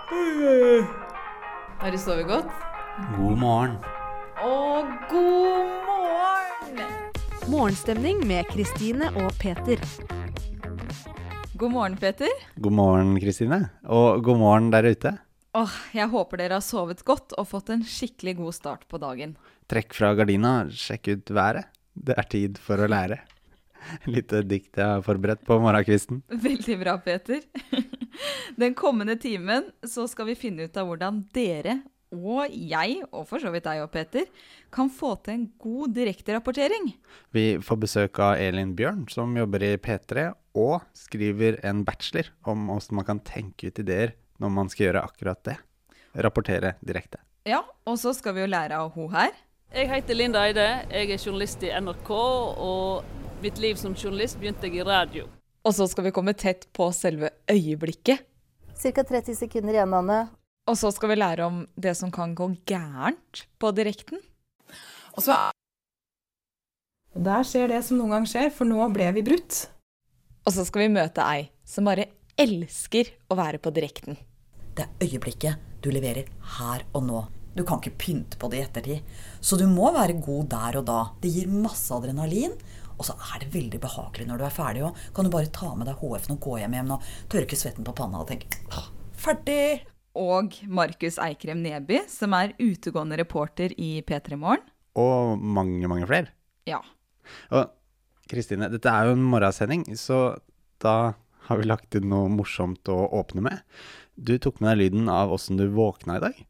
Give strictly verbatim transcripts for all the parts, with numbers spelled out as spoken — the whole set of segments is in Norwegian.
Har du sovet godt? God morgen. Å, god morgen! Morgenstemning med Kristine og Peter. God morgen, Peter. God morgen, Kristine. Og god morgen der ute. Åh, jeg håper dere har sovet godt og fått en skikkelig god start på dagen. Trekk fra gardina, sjekk ut været. Det er tid for å lære. Litt dikt jeg har forberedt på morgenkvisten. Veldig bra, Peter. Den kommende timen så skal vi finne ut av hvordan dere og jeg, og for så vidt deg og Peter, kan få til en god direkterapportering. Vi får besøk av Elin Bjørn, som jobber i P tre, og skriver en bachelor om hvordan man kan tenke ut ideer når man skal gjøre akkurat det. Rapportere direkte. Ja, og så skal vi jo lære av hun her. Jeg heter Linda Eide, jeg er journalist i N R K, og mitt liv som journalist begynte jeg i radio. Og så skal vi komme tett på selve øyeblikket. Cirka tretti sekunder igjen, Anne. Og så skal vi lære om det som kan gå gærent på direkten. Og så Og der skjer det som noen gang skjer, for nå ble vi brutt. Og så skal vi møte ei som bare elsker å være på direkten. Det er øyeblikket du leverer her og nå. Du kan ikke pynte på det i ettertid. Så du må være god der og da. Det gir masse adrenalin, og så er det veldig behagelig når du er ferdig. Og kan du bare ta med deg H F-en og gå hjem hjem og tørke svetten på panna og tenke, ferdig! Og Markus Eikrem Neby, som er utegående reporter i P tre Morgen. Og mange, mange flere. Ja. Og Kristine, dette er jo en morgensending, så da har vi lagt inn noe morsomt å åpne med. Du tok med deg lyden av hvordan du våkna i dag.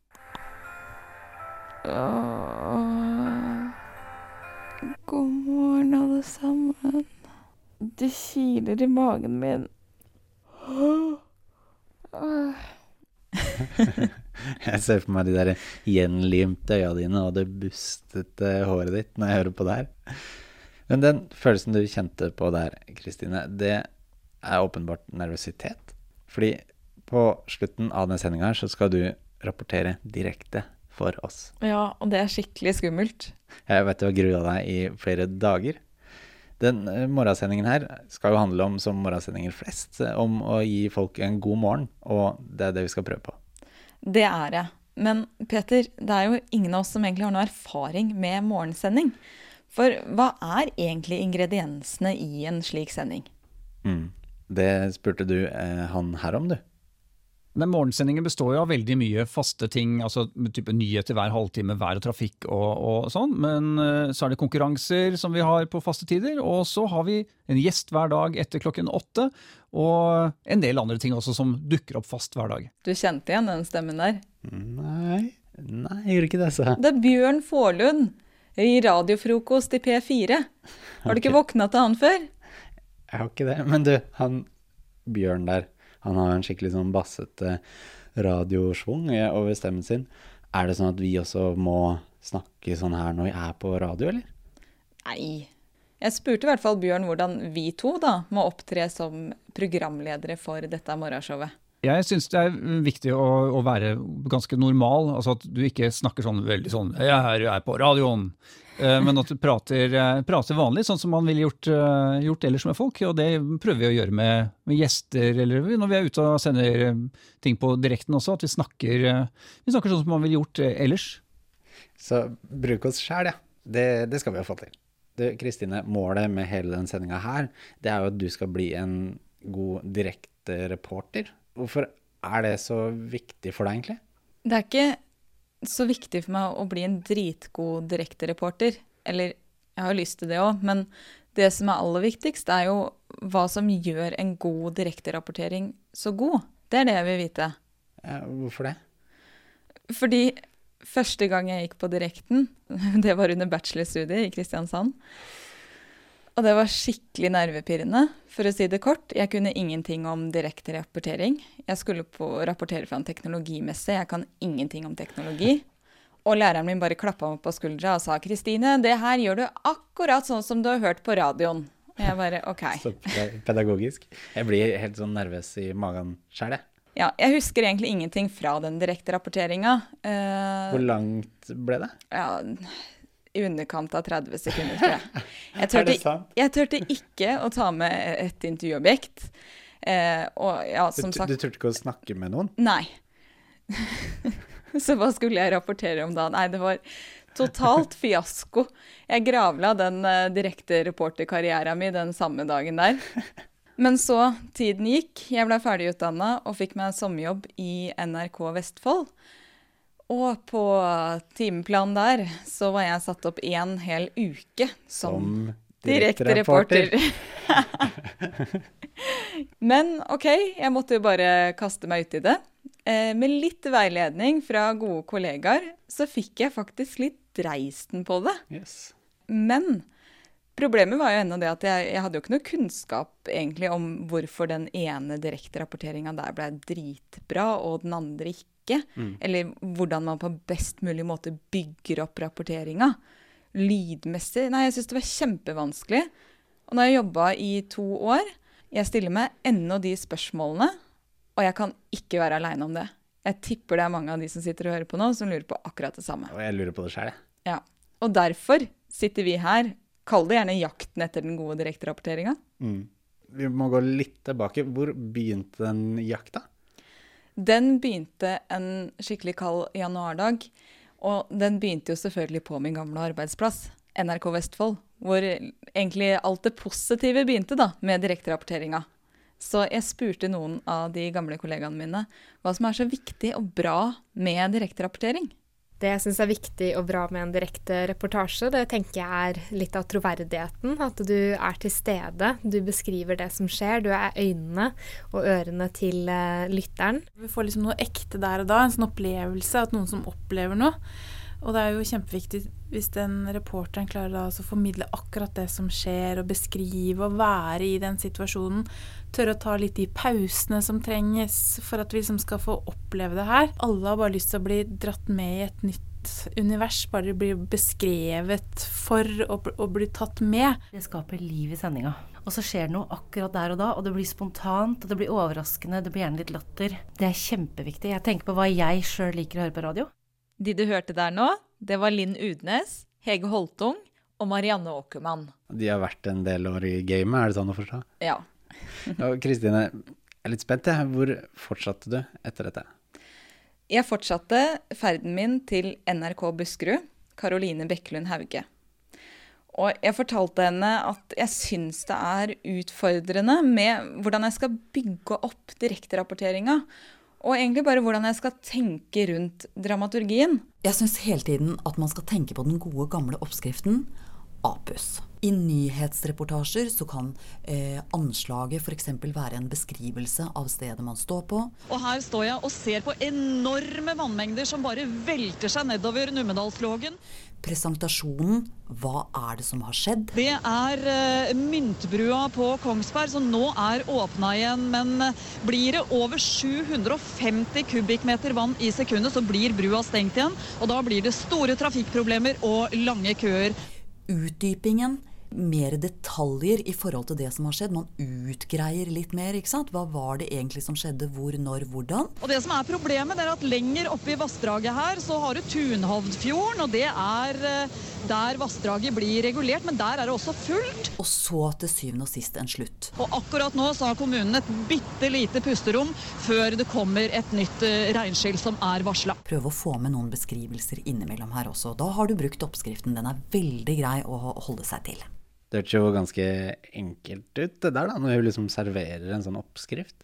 Åh, god morgen alle sammen. Det kiler i magen min. Åh. Jeg ser for meg de der gjenlimte øya dine og det bustete håret ditt når jeg hører på det her. Men den følelsen du kjente på der, Kristine, det er åpenbart nervøsitet. Fordi på slutten av den sendingen her så skal du rapportere direkte for oss. Ja, og det er skikkelig skummelt. Jeg vet du har gruet deg i flere dager. Den morgensendingen her skal jo handle om, som morgensendinger flest, om å gi folk en god morgen, og det er det vi skal prøve på. Det er det. Men Peter, det er jo ingen av oss som egentlig har noe erfaring med morgensending. For hva er egentlig ingrediensene i en slik sending? Mm. Det spurte du eh, han her om, du. Men morgensendingen består jo av veldig mye faste ting, altså type nyheter hver halvtime, vær og trafikk og, og sånn, men uh, så er det konkurranser som vi har på faste tider, og så har vi en gjest hver dag etter klokken åtte, og en del andre ting også som dukker opp fast hver dag. Du kjente igjen den stemmen der? Nei, nei, jeg gjør ikke det, så. Det er Bjørn Forlund i radiofrokost i P fire. Har du ikke okay. våknet til han før? Jeg har ikke det, men du, han Bjørn der, han har en skikkelig sånn bassete radiosvung over stemmen sin. Er det sånn at vi også må snakke sånn her når vi er på radio, eller? Nei. Jeg spurte i hvert fall Bjørn hvordan vi to da må opptre som programledere for dette morgenshowet. Jeg synes det er viktig å, å være ganske normal, altså at du ikke snakker sånn veldig sånn, jeg er her, jeg er på radioen, men at du prater, prater vanlig, sånn som man ville gjort, gjort ellers med folk, og det prøver vi å gjøre med, med gjester, eller når vi er ute og sender ting på direkten også, at vi snakker, vi snakker sånn som man ville gjort ellers. Så bruk oss selv, ja. Det, det skal vi ha fått til. Du, Kristine, målet med hele den sendingen her, det er jo at du skal bli en god direkte reporter. Hvorfor er det så viktig for deg egentlig? Det er ikke så viktig for meg å bli en dritgod direktereporter. Eller, jeg har jo lyst til det også, men det som er aller viktigst er jo hva som gjør en god direkterapportering så god. Det er det jeg vil vite. Ja, hvorfor det? Fordi første gang jeg gikk på direkten, det var under bachelorstudiet i Kristiansand, og det var skikkelig nervepirrende, for å si det kort. Jeg kunne ingenting om direkte rapportering. Jeg skulle på rapportere fra en teknologimesse. Jeg kan ingenting om teknologi. Og læreren min bare klappet meg på skuldra og sa, Kristine, det her gjør du akkurat sånn som du har hørt på radioen. Og jeg bare, ok. Så pedagogisk. Jeg blir helt sånn nervøs i magen selv, jeg. Ja, jeg husker egentlig ingenting fra den direkte rapporteringen. Uh, Hvor langt ble det? Ja, i underkant av tretti sekunder, tror jeg. Jeg tørte, er det sant? Jeg tørte ikke å ta med et intervjuobjekt. Eh, og ja, som du, sagt... Du tørte ikke å snakke med noen? Nei. Så hva skulle jeg rapportere om da? Nei, det var totalt fiasko. Jeg gravla den uh, direkte reporterkarrieren min den samme dagen der. Men så, tiden gikk, jeg ble ferdigutdannet og fikk meg en sommerjobb i N R K Vestfold. Og på timeplanen der så var jeg satt opp en hel uke som, som direkte reporter. Men ok, jeg måtte jo bare kaste meg ut i det. Eh, med litt veiledning fra gode kollegaer så fikk jeg faktisk litt dreisten på det. Yes. Men problemet var jo enda det at jeg, jeg hadde jo ikke noe kunnskap egentlig om hvorfor den ene direkte rapporteringen der ble dritbra og den andre ikke. Mm. Eller hvordan man på best mulig måte bygger opp rapporteringen. Lydmessig. Nei, jeg synes det var kjempevanskelig. Og når jeg jobbet i to år, jeg stiller meg enda de spørsmålene, og jeg kan ikke være alene om det. Jeg tipper det er mange av de som sitter og hører på nå, som lurer på akkurat det samme. Og jeg lurer på det selv. Ja. Og derfor sitter vi her. Kall det gjerne jakten etter den gode direkterapporteringen. Mm. Vi må gå litt tilbake. Hvor begynte den jakta? Den begynte en skikkelig kald januardag, og den begynte jo selvfølgelig på min gamle arbeidsplass, N R K Vestfold, hvor egentlig alt det positive begynte da, med direkterapporteringen. Så jeg spurte noen av de gamle kollegaene mine hva som er så viktig og bra med direkterapportering. Det jeg synes er viktig og bra med en direkte reportasje, det tenker jeg er litt av troverdigheten. At du er til stede, du beskriver det som skjer, du er øynene og ørene til uh, lytteren. Vi får liksom noe ekte der og da, en sånn opplevelse, at noen som opplever noe. Og det er jo kjempeviktig hvis den reporteren klarer da å formidle akkurat det som skjer, og beskrive og være i den situasjonen, tørre å ta litt de pausene som trenges for at vi liksom skal få oppleve det her. Alle har bare lyst til å bli dratt med i et nytt univers, bare bli beskrevet for å, å bli tatt med. Det skaper liv i sendinga. Og så skjer noe akkurat der og da, og det blir spontant, og det blir overraskende, det blir gjerne litt latter. Det er kjempeviktig. Jeg tenker på hva jeg selv liker å høre på radio. De du hørte der nå, det var Linn Udnes, Hege Holtung og Marianne Åkermann. De har vært en del år i gamet, er det sånn å forstå? Ja. Og Kristine, jeg er litt spent, jeg. Hvor fortsatte du etter dette? Jeg fortsatte ferden min til N R K Buskerud, Karoline Bekkelund Hauge. Og jeg fortalte henne at jeg synes det er utfordrende med hvordan jeg skal bygge opp direkterapporteringen, og egentlig bare hvordan jeg skal tenke rundt dramaturgien. Jeg synes hele tiden at man skal tenke på den gode gamle oppskriften APUS. I nyhetsreportasjer så kan eh, anslaget for eksempel være en beskrivelse av stedet man står på. Og her står jeg og ser på enorme vannmengder som bare velter seg nedover Numedalslågen. Presentasjonen, hva er det som har skjedd? Det er uh, myntbrua på Kongsberg som nå er åpna igjen, men uh, blir det over sju hundre og femti kubikkmeter vann i sekundet, så blir brua stengt igjen, og da blir det store trafikkproblemer og lange køer. Utdypingen, mer detaljer i forhold til det som har skjedd. Man utgreier litt mer, ikke sant? Hva var det egentlig som skjedde, hvor, når, hvordan? Og det som er problemet, det er at lenger oppe i vassdraget her, så har du Tunhovdfjorden, og det er der vassdraget blir regulert, men der er det også fullt. Og så til syvende og sist en slutt. Og akkurat nå så har kommunen et bitte lite pusterom før det kommer et nytt regnskill som er varslet. Prøv å få med noen beskrivelser innimellom her også. Da har du brukt oppskriften. Den er veldig grei å holde seg til. Det hørtes jo ganske enkelt ut det der da, når vi liksom serverer en sånn oppskrift.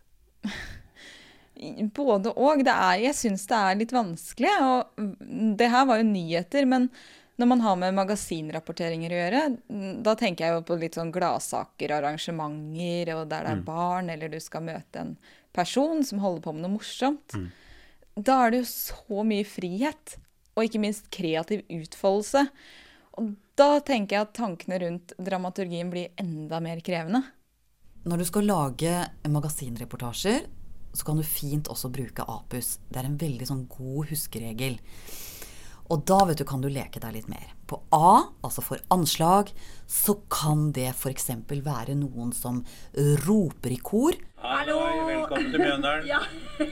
Både og. Det er, jeg synes det er litt vanskelig, og det her var jo nyheter, men når man har med magasinrapporteringer å gjøre, da tenker jeg jo på litt sånn gladsaker, arrangementer, og der det er barn, eller du skal møte en person som holder på med noe morsomt. Mm. Da er det jo så mye frihet, og ikke minst kreativ utfoldelse. Og da tenker jeg at tankene rundt dramaturgien blir enda mer krevende. Når du skal lage magasinreportasjer, så kan du fint også bruke APUS. Det er en veldig sånn god huskeregel. Og da vet du, kan du leke deg litt mer. På A, altså for anslag, så kan det for eksempel være noen som roper i kor. Hallo, velkommen til Mjøndalen. Ja.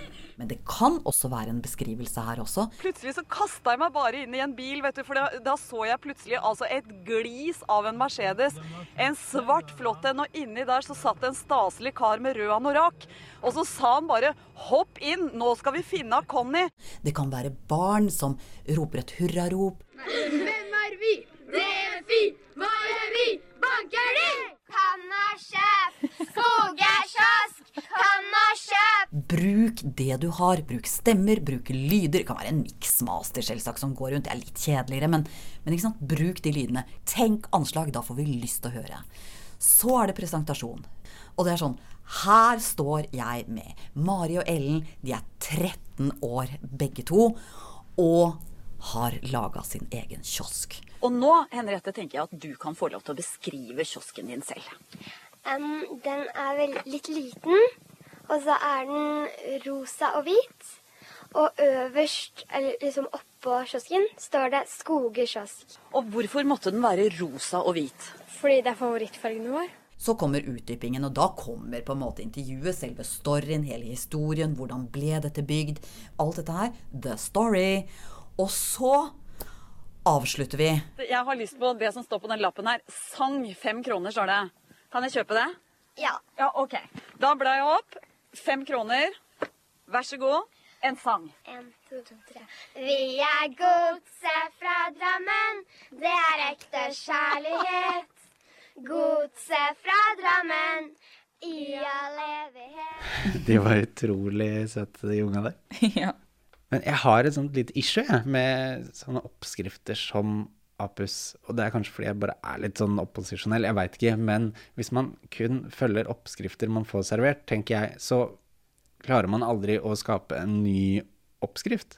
Men det kan også være en beskrivelse her også. Plutselig så kastet jeg meg bare inn i en bil, vet du, for da, da så jeg plutselig altså et glis av en Mercedes. En svart flott en, og inni der så satt en staselig kar med rød anorak. Og så sa han bare, hopp inn, nå skal vi finne Conny. Det kan være barn som roper et hurrarop. Hvem er vi? Det er vi! Hva er vi? Banker de? Kannasjef! Skogerkiosk! Kannasjef! Bruk det du har. Bruk stemmer, bruk lyder. Det kan være en mixmaster selvsagt som går rundt. Det er litt kjedeligere, men, men ikke sant? Bruk de lydene. Tenk anslag, da får vi lyst til å høre. Så er det presentasjon. Og det er sånn, her står jeg med Mari og Ellen. De er tretten år begge to, og har laget sin egen kiosk. Og nå, Henriette, tenker jeg at du kan få lov til å beskrive kiosken din selv. Um, den er vel litt liten, og så er den rosa og hvit. Og øverst, eller liksom oppå kiosken, står det Skogerkiosk. Og hvorfor måtte den være rosa og hvit? Fordi det er favorittfargen vår. Så kommer utdypingen, og da kommer på en måte intervjuet, selve storyen, hele historien, hvordan ble dette bygd, alt dette her, the story. Og så avslutter vi. Jeg har lyst på det som står på den lappen her. Sang fem kroner, står det. Kan jeg kjøpe det? Ja. Ja, ok. Da blar jeg opp. Fem kroner. Vær så god. En sang. En, to, to, tre. Vi er godset fra Drammen. Det er ekte kjærlighet. Godset fra Drammen. I all evighet. De var utrolig søte, de unga der. Ja. Men jeg har et sånt lite issue jeg, med sånne oppskrifter som Apus, og det er kanskje fordi jeg bare er litt sånn opposisjonell, jeg vet ikke, men hvis man kun følger oppskrifter man får servert, tenker jeg, så klarer man aldri å skape en ny oppskrift.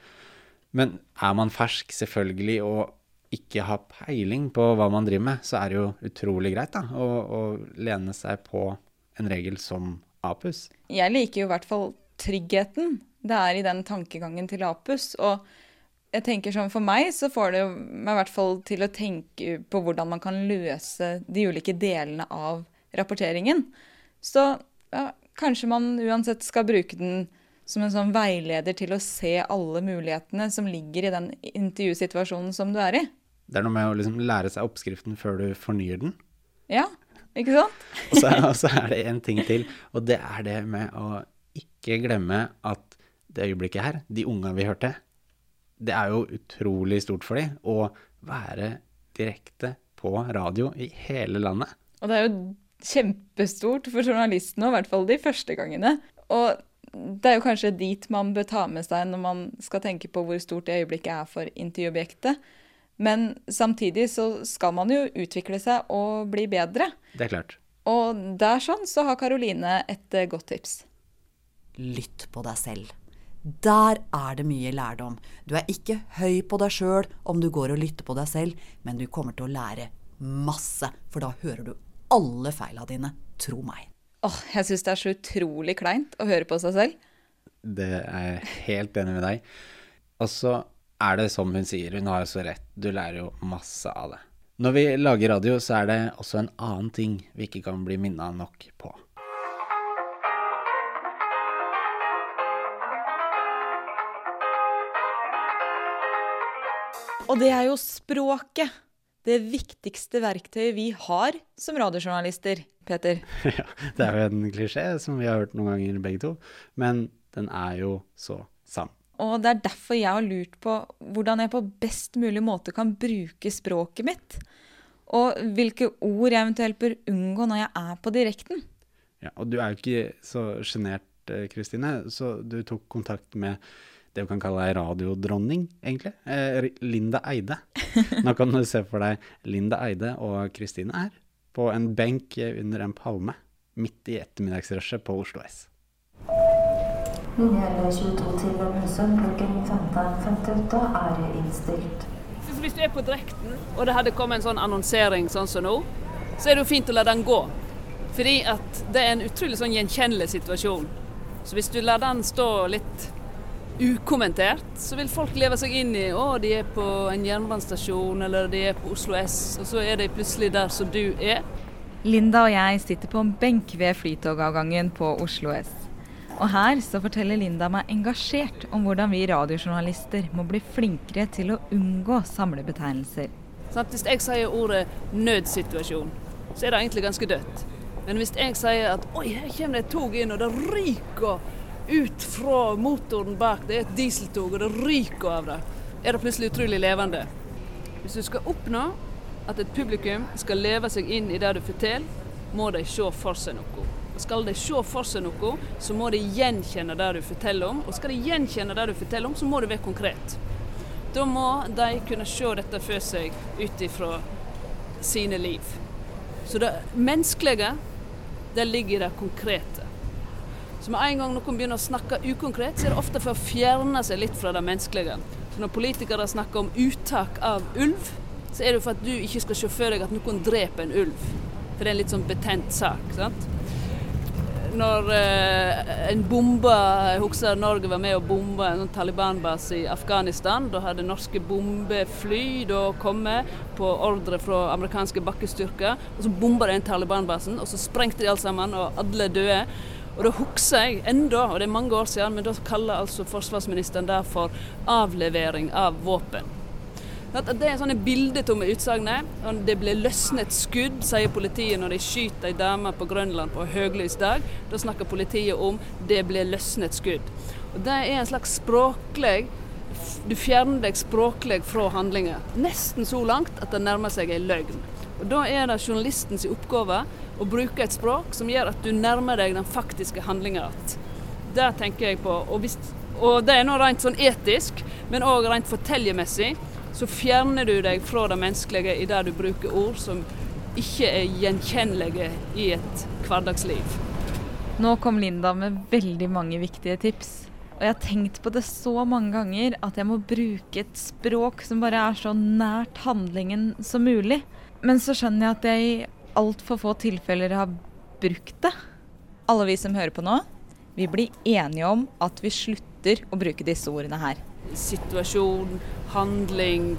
Men er man fersk selvfølgelig og ikke har peiling på hva man driver med, så er det jo utrolig greit da, å, å lene seg på en regel som Apus. Jeg liker jo i hvert fall tryggheten. Det er i den tankegangen til Apus, og jeg tenker sånn, for meg så får det meg i hvert fall til å tenke på hvordan man kan løse de ulike delene av rapporteringen. Så ja, kanskje man uansett skal bruke den som en sånn veileder til å se alle mulighetene som ligger i den intervjusituasjonen som du er i. Det er noe med å liksom lære seg oppskriften før du fornyer den. Ja, ikke sant? Og så, og så er det en ting til, og det er det med å ikke glemme at det øyeblikket her, de unge vi hørte, det er jo utrolig stort for dem å være direkte på radio i hele landet. Og det er jo kjempestort for journalistene, i hvert fall de første gangene. Og det er jo kanskje dit man bør ta med seg når man skal tenke på hvor stort det øyeblikket er for intervjuobjektet. Men samtidig så skal man jo utvikle seg og bli bedre. Det er klart. Og der sånn så har Karoline et godt tips. Lytt på deg selv. Der er det mye lærdom. Du er ikke høy på deg selv om du går og lytter på deg selv, men du kommer til å lære masse, for da hører du alle feilene dine, tro meg. Åh, jeg synes det er så utrolig kleint å høre på seg selv. Det er jeg helt enig med deg. Og så er det som hun sier, hun har jo så rett, du lærer jo masse av det. Når vi lager radio så er det også en annen ting vi ikke kan bli minnet nok på. Og det er jo språket, det viktigste verktøyet vi har som radiojournalister, Peter. Ja, det er jo en klisjé som vi har hørt noen ganger begge to, men den er jo så sann. Og det er derfor jeg har lurt på hvordan jeg på best mulig måte kan bruke språket mitt, og hvilke ord jeg eventuelt bør unngå når jeg er på direkten. Ja, og du er jo ikke så genert, Kristine, så du tok kontakt med det vi kan kalle deg radiodronning, egentlig. Eh, Linda Eide. Nå kan du se for deg Linda Eide og Kristine her på en benk under en palme, midt i ettermiddagsrushet på Oslo S. Linje tjueto til Lønnesund klokken femten femtiåtte er innstilt. Hvis du er på direkten, og det hadde kommet en sånn annonsering sånn som nå, så er det jo fint å la den gå. Fordi at det er en utrolig sånn gjenkjennelig situasjon. Så hvis du lar den stå litt ukommentert, så vil folk leve seg inn i å, de er på en jernbanestasjon, eller de er på Oslo S, og så er de plutselig der som du er. Linda og jeg sitter på en benk ved flytogavgangen på Oslo S. Og her så forteller Linda meg engasjert om hvordan vi radiojournalister må bli flinkere til å unngå samlebetegnelser. Sånn, hvis jeg sier ordet nødsituasjon, så er det egentlig ganske dødt. Men hvis jeg sier at oi, her kommer det et tog inn, og det ryker ut fra motoren bak, det er et dieseltog, og det ryker av det, er det plutselig utrolig levende. Hvis du skal oppnå at et publikum skal leve seg inn i det du forteller, må de se for seg noe. Og skal de se for seg noe, så må de gjenkjenne det du forteller om, og skal de gjenkjenne det du forteller om, så må det være konkret. Da må de kunne se dette for seg ut ifra sine liv. Så det menneskelige, det ligger i det konkrete. Så med en gang noen begynner å snakke ukonkret, så er det ofte for å fjerne seg litt fra det menneskelige. Så når politikere snakker om uttak av ulv, så er det for at du ikke skal se for deg at noen dreper en ulv. For det er en litt sånn betent sak, sant? Når eh, en bomba, jeg husker Norge var med å bombe en sånn Taliban-base i Afghanistan, da hadde norske bombefly da kommet på ordre fra amerikanske bakkestyrker, og så bomba de en Taliban-basen, og så sprengte de alle sammen, og alle døde. Og da husker jeg enda, og det er mange år siden, men da kaller altså forsvarsministeren det for avlevering av våpen. Det er sånne bildetomme utsagner. Det ble løsnet skudd, sier politiet når de skyter en dame på Grønland på høylys dag. Da snakker politiet om det ble løsnet skudd. Og det er en slags språklig, du fjerner deg språklig fra handlinger. Nesten så langt at det nærmer seg en løgn. Og da er det journalistens oppgave å bruke et språk som gjør at du nærmer deg den faktiske handlingen. Det tenker jeg på. Og, hvis, og det er nå rent sånn etisk, men også rent fortellemessig. Så fjerner du deg fra det menneskelige i det du bruker ord som ikke er gjenkjennelige i et hverdagsliv. Nå kom Linda med veldig mange viktige tips. Og jeg har tenkt på det så mange ganger at jeg må bruke et språk som bare er så nært handlingen som mulig. Men så skjønner jeg at jeg i alt for få tilfeller har brukt det. Alle vi som hører på nå, vi blir enige om at vi slutter å bruke disse ordene her. Situasjon, handling,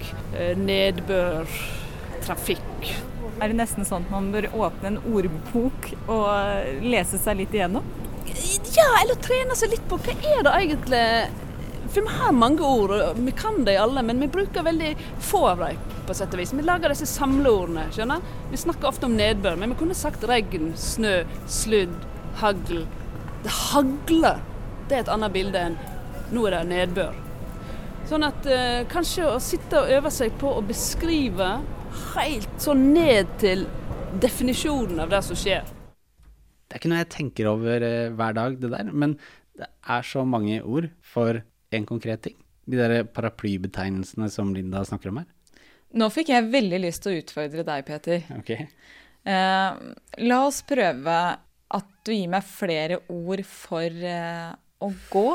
nedbør, trafikk. Er det nesten sånn at man bør åpne en ordbok og lese seg litt igjennom? Ja, eller trene seg litt på hva er det egentlig. For vi har mange ord, og vi kan de alle, men vi bruker veldig få av dem på sett og vis. Vi lager disse samleordene, skjønner? Vi snakker ofte om nedbør, men vi kunne sagt regn, snø, sludd, hagl. Det hagler, det er et annet bilde enn nå er det nedbør. Sånn at eh, kanskje å sitte og øve seg på å beskrive helt så ned til definisjonen av det som skjer. Det er ikke noe jeg tenker over eh, hver dag, det der, men det er så mange ord for en konkret ting. De der paraplybetegnelsene som Linda snakker om her. Nå fikk jeg veldig lyst til å utfordre deg, Peter. Ok. Eh, la oss prøve at du gir meg flere ord for eh, å gå.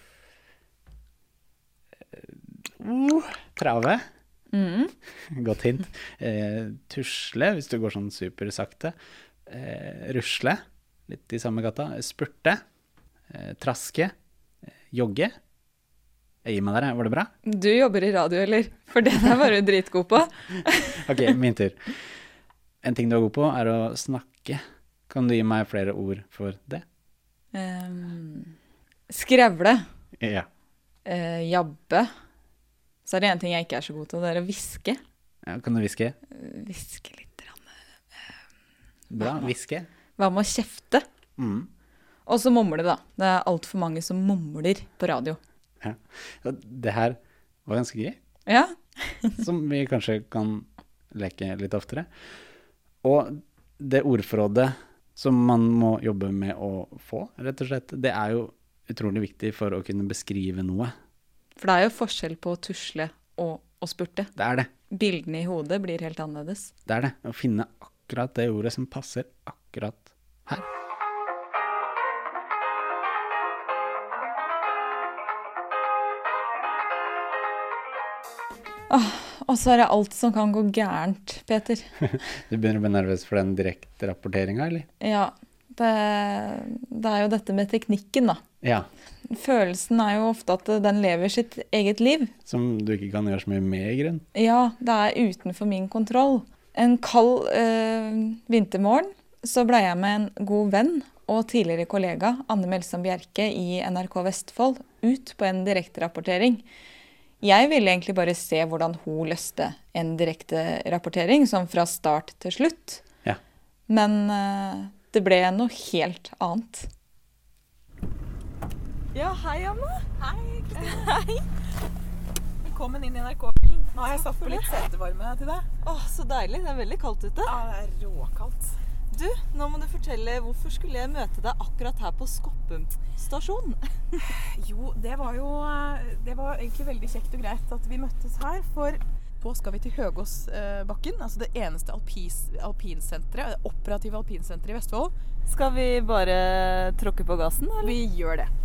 Uh, trave. Mm. Godt hint. Eh, tusle, hvis du går sånn supersakte. Eh, rusle, litt i samme gata. Spurte. Eh, traske. Eh, jogge. Jeg gir meg der, var det bra? Du jobber i radio, eller? For det der var du dritgod på. Ok, min tur. En ting du er god på er å snakke. Kan du gi meg flere ord for det? Um, skrevle. Ja. Uh, jabbe. Så er det en ting jeg ikke er så god til, det er å viske. Ja, kan du viske? Uh, viske litt. Bra, viske. Hva med å kjefte? Mm. Og så mumle da. Det er alt for mange som mumler på radio. Ja. Det her var ganske gøy. Ja. Som vi kanskje kan leke litt oftere. Og det ordforrådet som man må jobbe med å få, rett og slett, det er jo utrolig viktig for å kunne beskrive noe. For det er jo forskjell på å tusle og å spurte. Det er det. Bildene i hodet blir helt annerledes. Det er det. Å finne akkurat det ordet som passer akkurat her. Åh, og så er det alt som kan gå gærent, Peter. Du begynner å bli nervøs for den direkte rapporteringen, eller? Ja, det, det er jo dette med teknikken da. Ja. Følelsen er jo ofte at den lever sitt eget liv. Som du ikke kan gjøre så mye med i grunn. Ja, det er utenfor min kontroll. En kald eh, vintermorgen så ble jeg med en god venn og tidligere kollega Anne Melsom Bjerke i N R K Vestfold ut på en direkterapportering. Jeg ville egentlig bare se hvordan hun løste en direkterapportering, sånn fra start til slutt. Ja. Men uh, det ble noe helt annet. Ja, hei Anne. Hei, Kristine. Hei. Velkommen inn i N R K-bilen. Nå har jeg satt på litt setevarme til deg. Åh, så deilig. Det er veldig kaldt ute. Ja, det er råkaldt. Du, nå må du fortelle, hvorfor skulle jeg møte deg akkurat her på Skoppum stasjon? Jo, det var jo det var egentlig veldig kjekt og greit at vi møttes her, for nå skal vi til Høgåsbakken, altså det eneste alpis, alpinsenteret, det operative alpinsenteret i Vestfold. Skal vi bare tråkke på gassen, eller? Vi gjør det.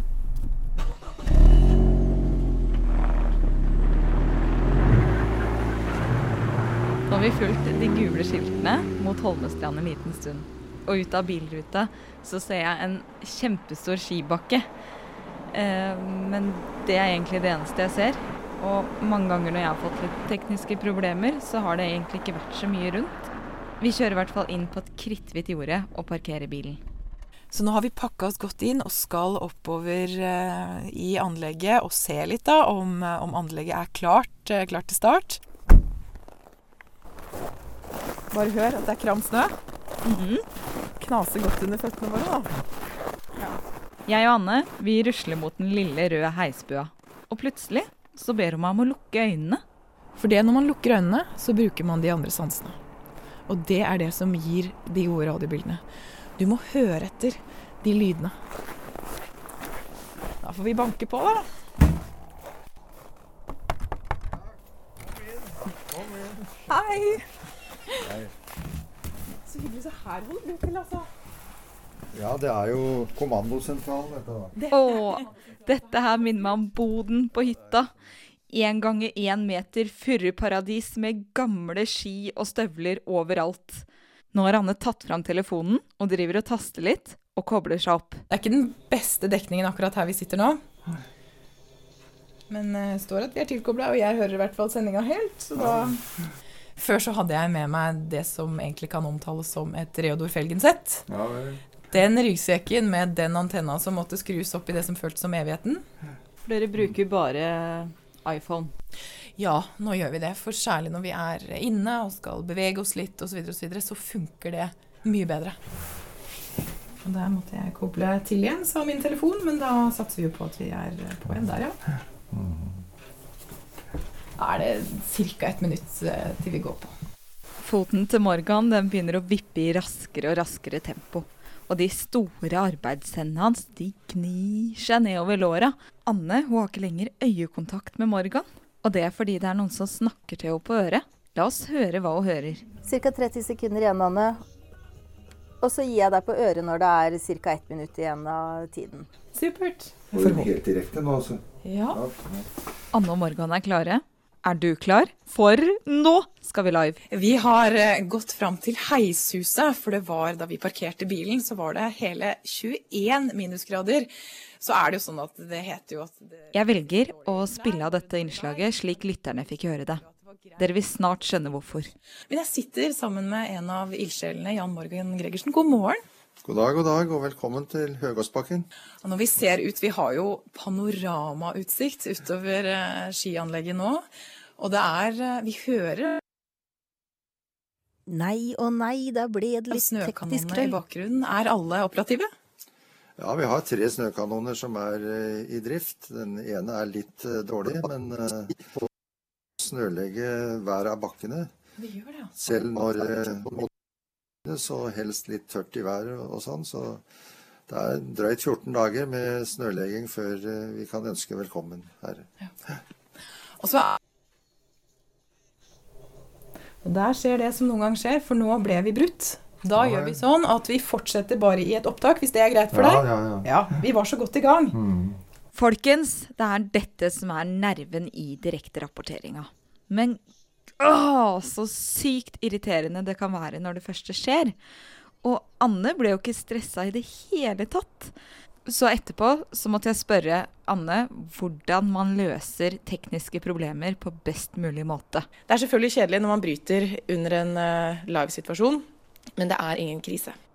Nå har vi fulgt de gule skiltene mot Holmestrand en liten stund. Og ut av bilruta så ser jeg en kjempestor skibakke. Eh, men det er egentlig det eneste jeg ser. Og mange ganger når jeg har fått litt tekniske problemer, så har det egentlig ikke vært så mye rundt. Vi kjører i hvert fall inn på et kritthvitt jorde og parkerer bilen. Så nå har vi pakket oss godt inn og skal oppover eh, i anlegget og se litt da om, om anlegget er klart, eh, klart til start. Bare hør at det er kram snø. Mm-hmm. Knaser godt under føttene våre da. Ja. Jeg og Anne, vi rusler mot den lille røde heisbua. Og plutselig så ber hun meg om å lukke øynene. For det når man lukker øynene, så bruker man de andre sansene. Og det er det som gir de gode radiobildene. Du må høre etter de lydene. Da får vi banke på da. Hei! Hei. Så hyggelig, så her holder du til, altså. Ja, det er jo kommandosentralen, dette da. Det. Åh, dette her minner meg om boden på hytta. En ganger en meter furreparadis med gamle ski og støvler overalt. Nå har Anne tatt fram telefonen og driver og taster litt og kobler seg opp. Det er ikke den beste dekningen akkurat her vi sitter nå. Men det uh, står at vi er tilkoblet, og jeg hører i hvert fall sendinga helt, så da... Før så hadde jeg med meg det som egentlig kan omtales som et Reodor Felgen-sett. Ja, vel. Den ryggsekken med den antenna som måtte skrus opp i det som føltes som evigheten. For dere bruker bare iPhone? Ja, nå gjør vi det. For særlig når vi er inne og skal bevege oss litt og så videre og så videre, så funker det mye bedre. Og der måtte jeg koble til igjen, sa min telefon, men da satser vi jo på at vi er på en der, ja. Da er det cirka et minutt til vi går på. Foten til Morgan, den begynner å vippe i raskere og raskere tempo. Og de store arbeidshendene hans, de gnir seg nedover låra. Anne, hun har ikke lenger øyekontakt med Morgan. Og det er fordi det er noen som snakker til henne på øret. La oss høre hva hun hører. Cirka tretti sekunder igjen, Anne. Og så gir jeg deg på øret når det er cirka ett minutt igjen av tiden. Supert. Det er helt direkte nå, altså. Ja. Anne og Morgan er klare. Er du klar? For nå skal vi live. Vi har gått fram til heishuset, for det var da vi parkerte bilen, så var det hele tjueen minusgrader. Så er det jo sånn at det heter jo at... Det... Jeg velger å spille av dette innslaget slik lytterne fikk høre det. Dere vil snart skjønne hvorfor. Men jeg sitter sammen med en av ildsjelene, Jan Morgan Gregersen. God morgen. God dag, god dag, og velkommen til Høgåsbakken. Og når vi ser ut, vi har jo panoramautsikt utover uh, skianlegget nå. Og det er, uh, vi hører... Nei og nei, da ble det litt teknisk snøkanonene i bakgrunnen. Er alle operative? Ja, vi har tre snøkanoner som er uh, i drift. Den ene er litt uh, dårlig, men uh, snølegge hver av bakkene. Vi gjør det, ja. Selv når... Uh, så helst litt tørt i været og sånn, så det er drøyt fjorten dager med snølegging før vi kan ønske velkommen her. Ja. Og så Og der skjer det som noen gang skjer, for nå ble vi brutt. Da ja, gjør vi sånn at vi fortsetter bare i et opptak, hvis det er greit for deg. Ja, ja, ja. Ja, vi var så godt i gang. Mm. Folkens, det er dette som er nerven i direkterapporteringa. Men Åh, så sykt irriterende det kan være når det første skjer. Og Anne ble jo ikke stresset i det hele tatt. Så etterpå så måtte jeg spørre Anne hvordan man løser tekniske problemer på best mulig måte. Det er selvfølgelig kjedelig når man bryter under en uh, live-situasjon, men det er ingen krise.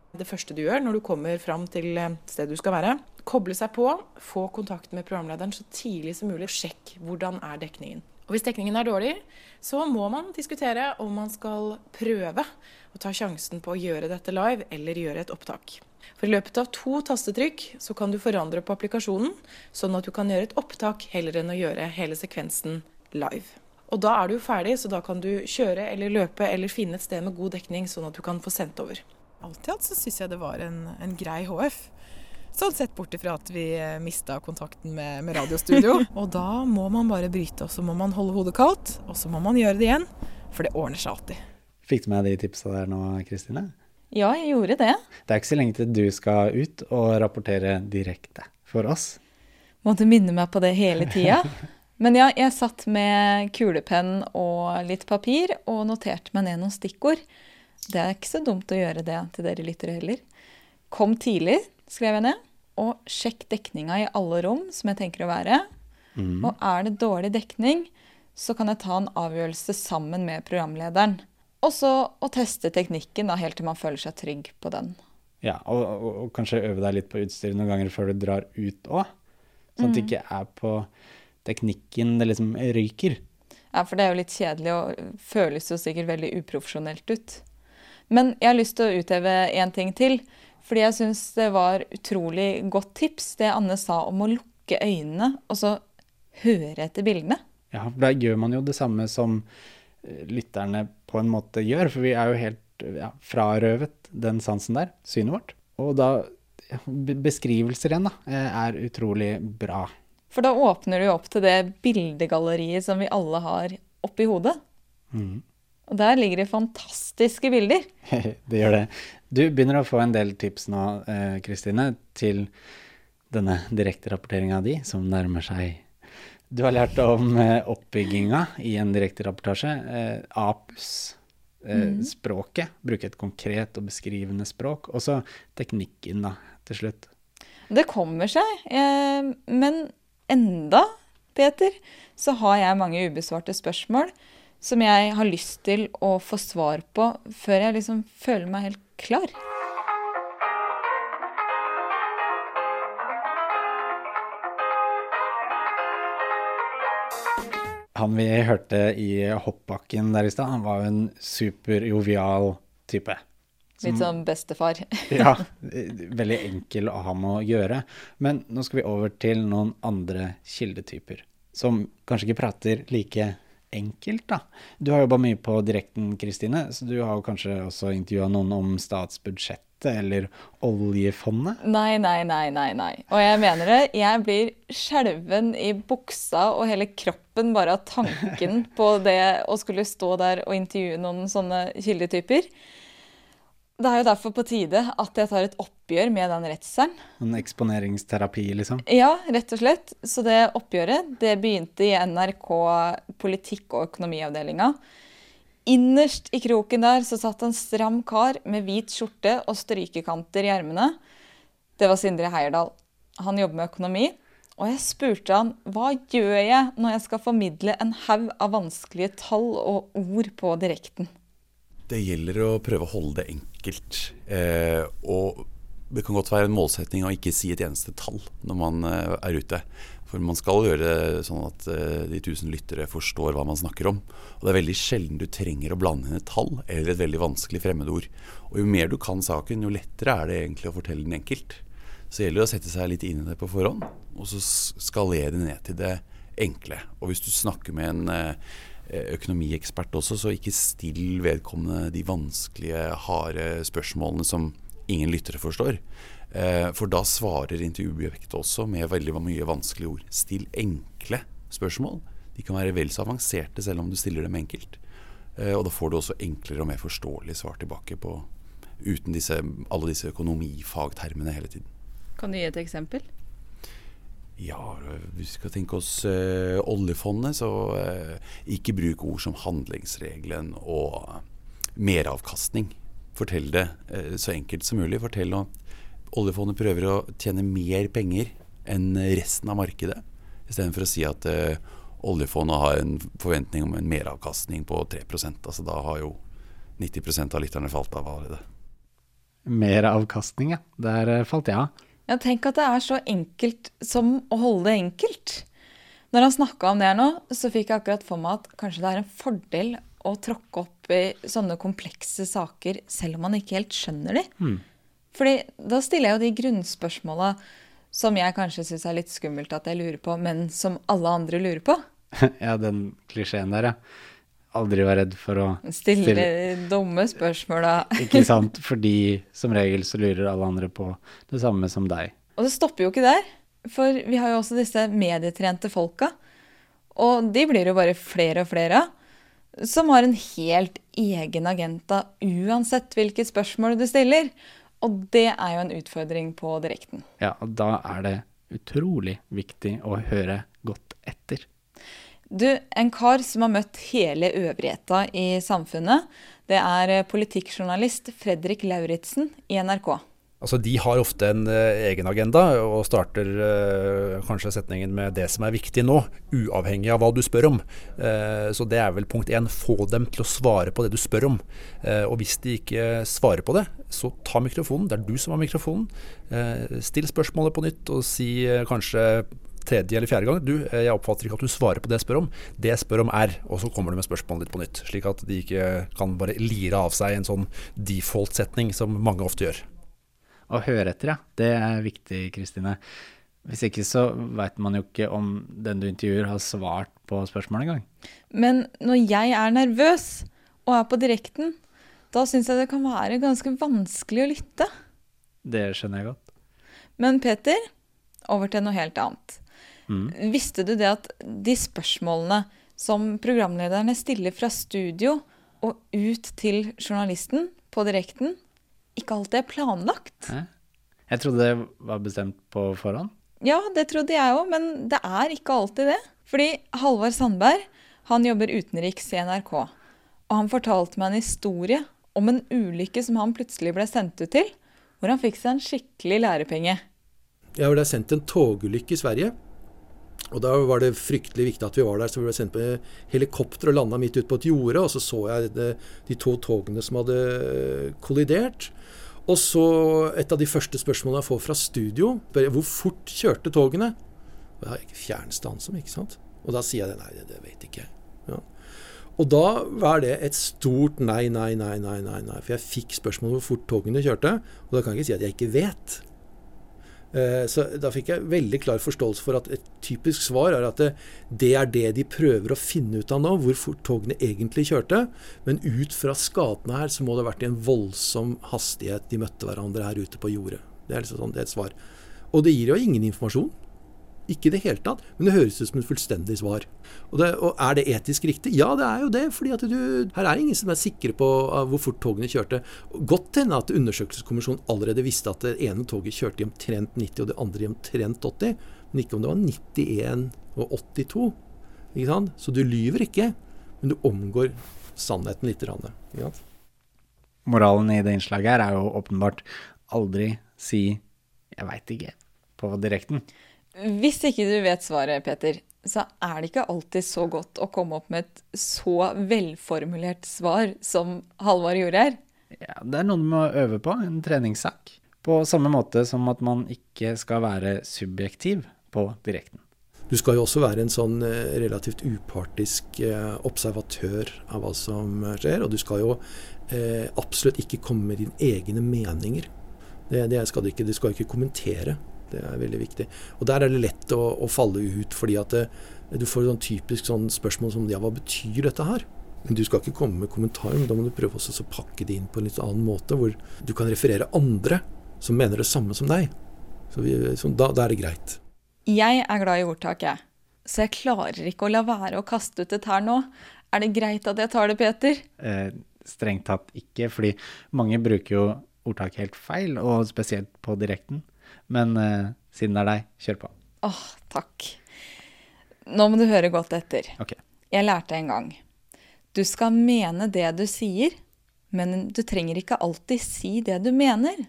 Det første du gjør når du kommer fram til stedet du skal være, koble seg på, få kontakt med programlederen så tidlig som mulig, sjekk hvordan er dekningen. Og hvis dekningen er dårlig, så må man diskutere om man skal prøve å ta sjansen på å gjøre dette live eller gjøre et opptak. For i løpet av to tastetrykk så kan du forandre på applikasjonen, sånn at du kan gjøre et opptak heller enn å gjøre hele sekvensen live. Og da er du ferdig, så da kan du kjøre eller løpe eller finne et sted med god dekning, sånn at du kan få sendt over. Alt i alt så synes jeg det var en, en grei H F. Sånn sett bort ifra at vi mistet kontakten med, med radiostudio. Og da må man bare bryte, og så må man holde hodet kaldt, og så må man gjøre det igjen, for det ordner seg alltid. Fikk du med de tipsa der nå, Kristine? Ja, jeg gjorde det. Det er ikke så lenge til du skal ut og rapportere direkte for oss. Måtte minne meg på det hele tida. Men ja, jeg satt med kulepenn og litt papir og noterte meg ned noen stikkord. Det er ikke så dumt å gjøre det til dere lyttere heller. Kom tidlig, skrev jeg ned, og sjekk dekninga i alle rom som jeg tenker å være. Mm. Og er det dårlig dekning, så kan jeg ta en avgjørelse sammen med programlederen. Og så å teste teknikken da, helt til man føler seg trygg på den. Ja, og, og, og kanskje øve deg litt på utstyret noen ganger før du drar ut også. Sånn at det ikke er på teknikken det liksom ryker. Ja, for det er jo litt kjedelig og føles jo sikkert veldig uprofesjonelt ut. Men jeg har lyst til å utøve en ting til, fordi jeg synes det var utrolig godt tips, det Anne sa om å lukke øynene, og så høre etter bildene. Ja, da gjør man jo det samme som lytterne på en måte gjør, for vi er jo helt ja, frarøvet den sansen der, synet vårt. Og da, ja, beskrivelser igjen da, er utrolig bra. For da åpner du opp til det bildegalleriet som vi alle har oppi hodet. Mhm. Og der ligger det fantastiske bilder. Det gjør det. Du begynner å få en del tips nå, Kristine, til denne direkte rapporteringen di, som nærmer seg. Du har lært om oppbygginga i en direkte rapportasje, apus, mm. språket, bruke et konkret og beskrivende språk, og så teknikken da, til slutt. Det kommer seg, men enda, Peter, så har jeg mange ubesvarte spørsmål, som jeg har lyst til å få svar på før jeg liksom føler meg helt klar. Han vi hørte i hoppbakken der i sted, han var jo en superjovial type. Som, litt som bestefar. Ja, veldig enkel å ha med å gjøre. Men nå skal vi over til noen andre kildetyper, som kanskje ikke prater like enkelt da. Du har jobbet mye på direkten, Kristine, så du har kanskje også intervjuet noen om statsbudsjettet eller oljefondet? Nei, nei, nei, nei, nei. Og jeg mener det, jeg blir skjelven i buksa og hele kroppen bare av tanken på det å skulle stå der og intervjue noen sånne kildetyper. Det er jo derfor på tide at jeg tar et oppgjør med den redselen. En eksponeringsterapi, liksom? Ja, rett og slett. Så det oppgjøret, det begynte i N R K politikk- og økonomiavdelinga. Innerst i kroken der så satt en stram kar med hvit skjorte og strykekanter i ermene. Det var Sindre Heierdal. Han jobber med økonomi. Og jeg spurte han, hva gjør jeg når jeg skal formidle en haug av vanskelige tall og ord på direkten? Det gjelder å prøve å holde det enkelt, eh, og det kan godt være en målsetning å ikke si et eneste tall når man eh, er ute. For man skal gjøre det sånn at eh, de tusen lyttere forstår hva man snakker om. Og det er veldig sjelden du trenger å blande inn et tall eller et veldig vanskelig fremmedord. Og jo mer du kan saken, jo lettere er det egentlig å fortelle den enkelt. Så gjelder det å sette seg litt inn i det på forhånd, og så skalere det ned til det enkle. Og hvis du snakker med en eh, økonomiekspert også, så ikke still vedkommende de vanskelige, harde spørsmålene som ingen lyttere forstår. For da svarer intervjuobjektet også med veldig mye vanskelige ord. Still enkle spørsmål. De kan være vel så avanserte selv om du stiller dem enkelt. Og da får du også enklere og mer forståelige svar tilbake på, uten disse, alle disse økonomifagtermene hele tiden. Kan du gi et eksempel? Ja, hvis vi skal tenke oss uh, oljefondet, så uh, ikke bruk ord som handlingsregelen og uh, meravkastning. Fortell det uh, så enkelt som mulig. Fortell at oljefondet prøver å tjene mer penger enn resten av markedet, i stedet for å si at uh, oljefondet har en forventning om en meravkastning på tre prosent. Altså da har jo nitti prosent av lytterne falt av allerede. mer avkastning, ja. Der eh, falt jeg av. Ja, tenk at det er så enkelt som å holde det enkelt. Når han snakket om det her nå, så fikk jeg akkurat for meg at kanskje det er en fordel å tråkke opp i sånne komplekse saker, selv om man ikke helt skjønner de. Mm. Fordi da stiller jeg jo de grunnspørsmålene som jeg kanskje synes er litt skummelt at jeg lurer på, men som alle andre lurer på. Ja, den klisjeen der, ja. Aldri være redd for å Stille, stille dumme spørsmål da. Ikke sant, fordi som regel så lurer alle andre på det samme som deg. Og det stopper jo ikke der, for vi har jo også disse medietrente folka, og de blir jo bare flere og flere av, som har en helt egen agenda uansett hvilket spørsmål du stiller. Og det er jo en utfordring på direkten. Ja, og da er det utrolig viktig å høre godt etter. Du, en kar som har møtt hele øvrigheta i samfunnet, det er politikkjournalist Fredrik Lauritsen i N R K. Altså, de har ofte en uh, egen agenda, og starter uh, kanskje setningen med det som er viktig nå, uavhengig av hva du spør om. Uh, så det er vel punkt én, få dem til å svare på det du spør om. Uh, og hvis de ikke svarer på det, så ta mikrofonen, det er du som har mikrofonen. Uh, still spørsmålet på nytt, og si uh, kanskje tredje eller fjerde gang, du, uh, jeg oppfatter ikke at du svarer på det jeg spør om. Det jeg spør om er, og så kommer du med spørsmålet ditt på nytt, slik at de ikke kan bare lire av seg en sånn default-setning som mange ofte gjør. Å høre etter, ja. Det er viktig, Kristine. Hvis ikke så vet man jo ikke om den du intervjuer har svart på spørsmålet en gang. Men når jeg er nervøs og er på direkten, da synes jeg det kan være ganske vanskelig å lytte. Det skjønner jeg godt. Men Peter, over til noe helt annet. Mm. Visste du det at de spørsmålene som programlederne stiller fra studio og ut til journalisten på direkten, ikke alltid er planlagt? Hæ? Jeg trodde det var bestemt på forhånd. Ja, det trodde jeg også, men det er ikke alltid det. Fordi Halvard Sandberg, han jobber utenriks i N R K. Og han fortalte meg en historie om en ulykke som han plutselig ble sendt ut til, hvor han fikk seg en skikkelig lærepenge. Jeg ble sendt en togulykke i Sverige. Og da var det fryktelig viktig at vi var der, så vi ble sendt med helikopter og landet midt ut på et jorde, og så så jeg det, de to togene som hadde kollidert. Og så et av de første spørsmålene jeg får fra studio, hvor fort kjørte togene? Og jeg har ikke fjerneste anelse om, ikke sant? Og da sier jeg det, nei, det, det vet ikke. Ja. Og da var det et stort nei, nei, nei, nei, nei, nei, for jeg fikk spørsmål hvor fort togene kjørte, og da kan jeg ikke si at jeg ikke vet. Så da fikk jeg veldig klar forståelse for at et typisk svar er at det, det er det de prøver å finne ut av nå, hvor fort togene egentlig kjørte, men ut fra skadene her så må det ha vært i en voldsom hastighet de møtte hverandre her ute på jordet. Det er liksom sånn, det er et svar. Og det gir jo ingen informasjon. Ikke det helt tatt, men det høres ut som et fullstendig svar. Og, det, og er det etisk riktig? Ja, det er jo det, fordi at du, her er ingen som er sikre på uh, hvor fort togene kjørte. Godt hende at undersøkelseskommisjonen allerede visste at det ene toget kjørte i omtrent nitti og det andre i omtrent åtti, men ikke om det var nittien og åttito. Ikke sant? Så du lyver ikke, men du omgår sannheten litt. Ikke sant? Moralen i det innslaget her er jo åpenbart aldri si «jeg vet ikke» på direkten. Hvis ikke du vet svaret, Peter, så er det ikke alltid så godt å komme opp med et så velformulert svar som Halvard gjorde her. Ja, det er noe du må øve på, en treningssak. På samme måte som at man ikke skal være subjektiv på direkten. Du skal jo også være en sånn relativt upartisk observatør av hva som skjer, og du skal jo eh, absolutt ikke komme med dine egne meninger. Det, det skal du ikke, du skal ikke kommentere. Det er veldig viktig. Og der er det lett å, å falle ut, fordi at det, du får sånn typisk sånn spørsmål som, ja, hva betyr dette her? Men du skal ikke komme med kommentarer, men da må du prøve også å pakke det inn på en litt annen måte, hvor du kan referere andre som mener det samme som deg. Så, vi, så da, da er det greit. Jeg er glad i ordtak, jeg. Så jeg klarer ikke å la være å kaste ut et her nå. Er det greit at jeg tar det, Peter? Eh, strengt tatt ikke, fordi mange bruker jo ordtak helt feil, og spesielt på direkten. Men eh, siden det er deg, kjør på. Åh, takk. Nå må du høre godt etter. Ok. Jeg lærte en gang. Du skal mene det du sier, men du trenger ikke alltid si det du mener.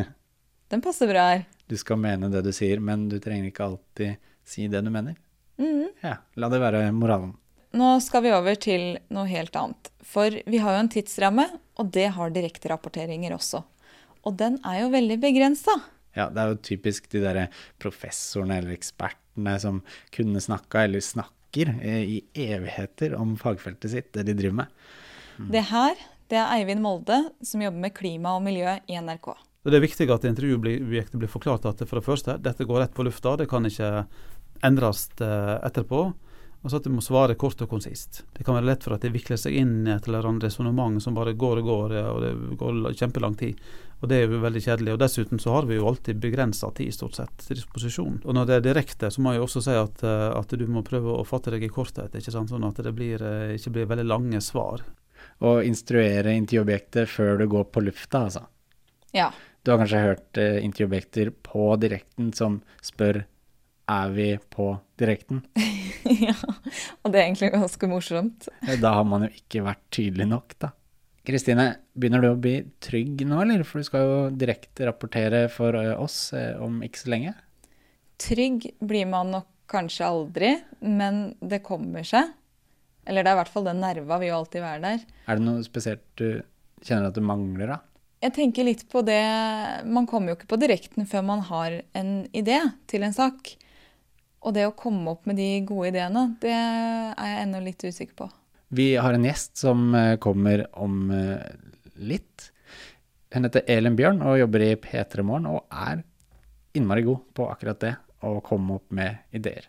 Den passer bra her. Du skal mene det du sier, men du trenger ikke alltid si det du mener. Mm. Ja, la det være moralen. Nå skal vi over til noe helt annet. For vi har jo en tidsramme, og det har direkte rapporteringer også. Og den er jo veldig begrenset. Ja, det er jo typisk de der professorene eller ekspertene som kunne snakka eller snakker i evigheter om fagfeltet sitt, det de driver med. Mm. Det her, det er Eivind Molde som jobber med klima og miljø i N R K. Det er viktig at intervjuobjektet blir forklart at for det første, dette går rett på lufta, det kan ikke endres etterpå, og så at det må svare kort og konsist. Det kan være lett for at det vikler seg inn i et eller annet resonemang som bare går og går, og det går kjempelang tid. Og det er jo veldig kjedelig, og dessuten så har vi jo alltid begrenset tid stort sett til disposisjon. Og når det er direkte, så må jeg også si at, at du må prøve å fatte deg i korthet, ikke sant? Sånn at det blir, ikke blir veldig lange svar. Og instruere intervjuobjektet før du går på lufta, altså. Ja. Du har kanskje hørt uh, intervjuobjekter på direkten som spør, er vi på direkten? Ja, og det er egentlig ganske morsomt. Da har man jo ikke vært tydelig nok, da. Kristine, begynner du å bli trygg nå, eller? For du skal jo direkte rapportere for oss om ikke så lenge. Trygg blir man nok kanskje aldri, men det kommer seg. Eller det er i hvert fall den nerva vil jo alltid være der. Er det noe spesielt du kjenner at du mangler da? Jeg tenker litt på det, man kommer jo ikke på direkten før man har en idé til en sak. Og det å komme opp med de gode ideene, det er jeg enda litt usikker på. Vi har en gjest som kommer om litt. Hun heter Elin Bjørn og jobber i P tre Morgen og er innmari god på akkurat det, å komme opp med ideer.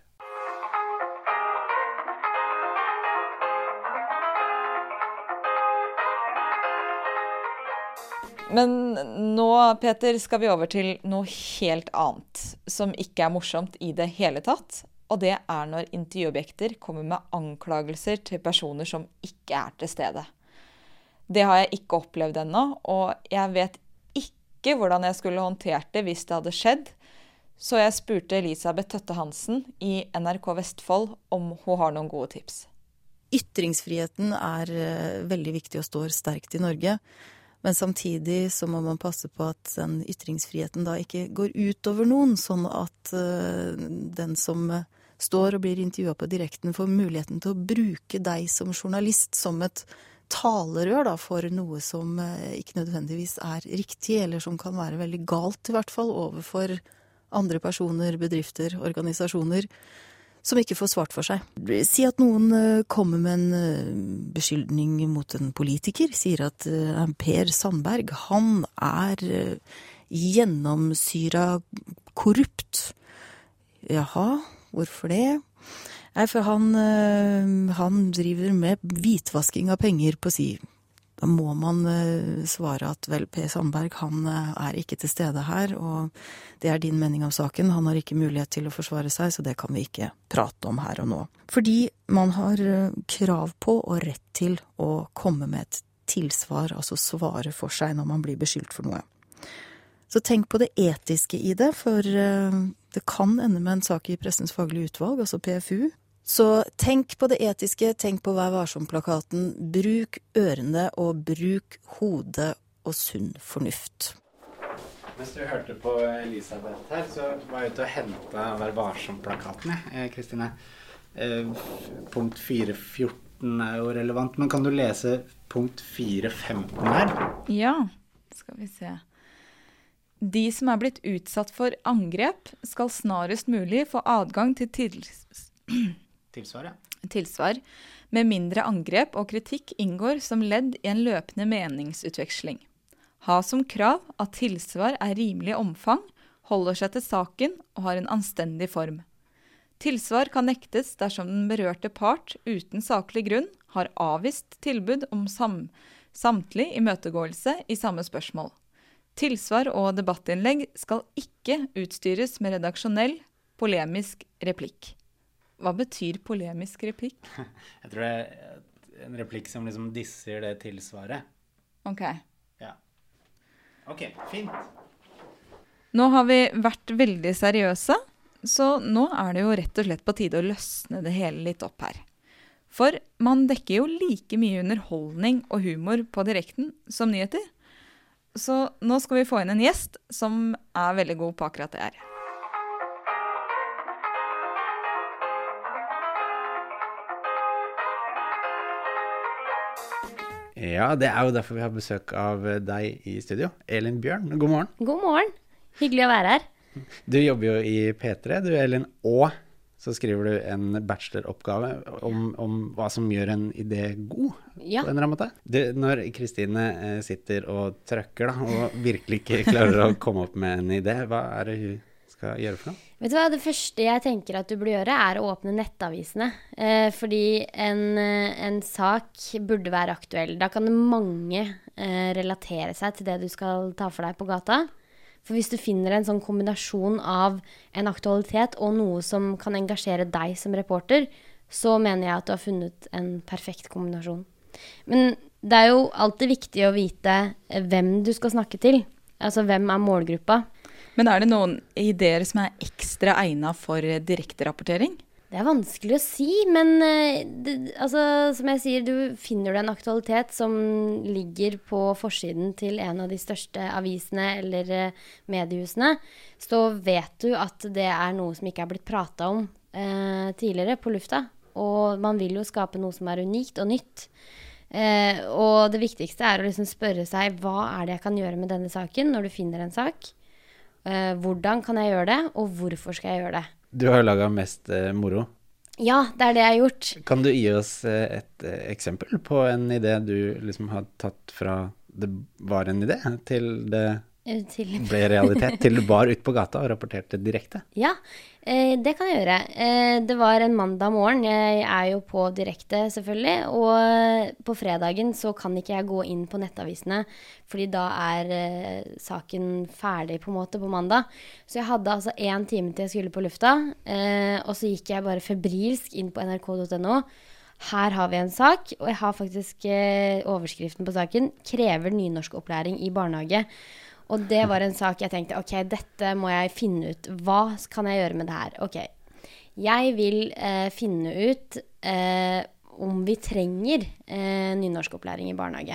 Men nå, Peter, skal vi over til noe helt annet, som ikke er morsomt i det hele tatt. Og det er når intervjuobjekter kommer med anklagelser til personer som ikke er til stede. Det har jeg ikke opplevd ennå, og jeg vet ikke hvordan jeg skulle håndtert det hvis det hadde skjedd. Så jeg spurte Elisabeth Tøtte Hansen i N R K Vestfold om hun har noen gode tips. Ytringsfriheten er veldig viktig og står sterkt i Norge. Men samtidig så må man passe på at den ytringsfriheten da ikke går ut over noen, sånn at uh, den som står og blir intervjuet på direkten får muligheten til å bruke deg som journalist som et talerør da, for noe som uh, ikke nødvendigvis er riktig, eller som kan være veldig galt i hvert fall overfor andre personer, bedrifter, organisasjoner, som ikke får svart for seg. Si at noen kommer med en beskyldning mot en politiker, sier at Per Sandberg, han er gjennomsyra korrupt. Jaha, hvorfor det? Nei, for han, han driver med hvitvasking av penger på si. Da må man svare at vel, Per Sandberg, han er ikke til stede her, og det er din mening om saken. Han har ikke mulighet til å forsvare seg, så det kan vi ikke prate om her og nå. Fordi man har krav på og rett til å komme med et tilsvar, altså svare for seg når man blir beskyldt for noe. Så tenk på det etiske i det, for det kan ende med en sak i Pressens faglige utvalg, altså P F U. Så tenk på det etiske, tenk på Vær varsom-plakaten, bruk ørene og bruk hodet og sunn fornuft. Mens du hørte på Elisabeth her, så var jeg ute og hentet Vær varsom-plakaten, Kristine. Eh, punkt fire fjorten er jo relevant, men kan du lese punkt fire femten her? Ja, skal vi se. De som er blitt utsatt for angrep skal snarest mulig få adgang til tils... Tilsvar, ja. Tilsvar, med mindre angrep og kritikk inngår som ledd i en løpende meningsutveksling. Ha som krav at tilsvar er rimelig omfang, holder seg til saken og har en anstendig form. Tilsvar kan nektes dersom den berørte part uten saklig grunn har avvist tilbud om sam samtlig imøtegåelse i samme spørsmål. Tilsvar og debattinnlegg skal ikke utstyres med redaksjonell, polemisk replikk. Hva betyr polemisk replikk? Jeg tror det er en replikk som liksom disser det tilsvaret. Ok. Ja. Ok, fint. Nå har vi vært veldig seriøse, så nå er det jo rett og slett på tide å løsne det hele litt opp her. For man dekker jo like mye underholdning og humor på direkten som nyheter. Så nå skal vi få inn en gjest som er veldig god på akkurat det her. Ja, det er jo derfor vi har besøk av deg i studio. Elin Bjørn, god morgen. God morgen. Hyggelig å være her. Du jobber jo i P tre, du Elin, og så skriver du en bacheloroppgave om, om hva som gjør en idé god, ja. på en eller annen måte. Du, når Kristine sitter og trøkker da, og virkelig ikke klarer å komme opp med en idé, hva er det hun skal gjøre for noe? Vet du hva, det første jeg tenker at du burde gjøre er å åpne nettavisene. Eh, fordi en, en sak burde være aktuell. Da kan mange eh, relatere seg til det du skal ta for deg på gata. For hvis du finner en sånn kombinasjon av en aktualitet og noe som kan engasjere deg som reporter, så mener jeg at du har funnet en perfekt kombinasjon. Men det er jo alltid viktig å vite hvem du skal snakke til. Altså hvem er målgruppa. Men er det noen ideer som er ekstra egnet for direkterapportering? Det er vanskelig å si, men det, altså, som jeg sier, du finner du en aktualitet som ligger på forsiden til en av de største avisene eller mediehusene, så vet du at det er noe som ikke er blitt pratet om eh, tidligere på lufta. Og man vil jo skape noe som er unikt og nytt. Eh, og det viktigste er å liksom spørre seg, hva er det jeg kan gjøre med denne saken når du finner en sak? Eh, hvordan kan jeg gjøre det, og hvorfor skal jeg gjøre det? Du har jo laget mest eh, moro. Ja, det er det jeg har gjort. Kan du gi oss eh, et eh, eksempel på en idé du liksom har tatt fra det var en idé, til det til... ble realitet, til du bar ut på gata og rapporterte direkte? Ja, eh, det kan jeg gjøre. Eh, det var en mandag morgen, jeg er jo på direkte selvfølgelig, og på fredagen så kan ikke jeg gå inn på nettavisene, fordi da er eh, saken ferdig på en måte på mandag. Så jeg hadde altså en time til jeg skulle på lufta, eh, og så gikk jeg bare febrilsk inn på n r k punktum n o. Her har vi en sak, og jeg har faktisk eh, overskriften på saken, krever nynorskopplæring i barnehage. Og det var en sak jeg tenkte, ok, dette må jeg finne ut. Hva kan jeg gjøre med det her? Ok, jeg vil eh, finne ut eh, om vi trenger eh, nynorskopplæring i barnehage.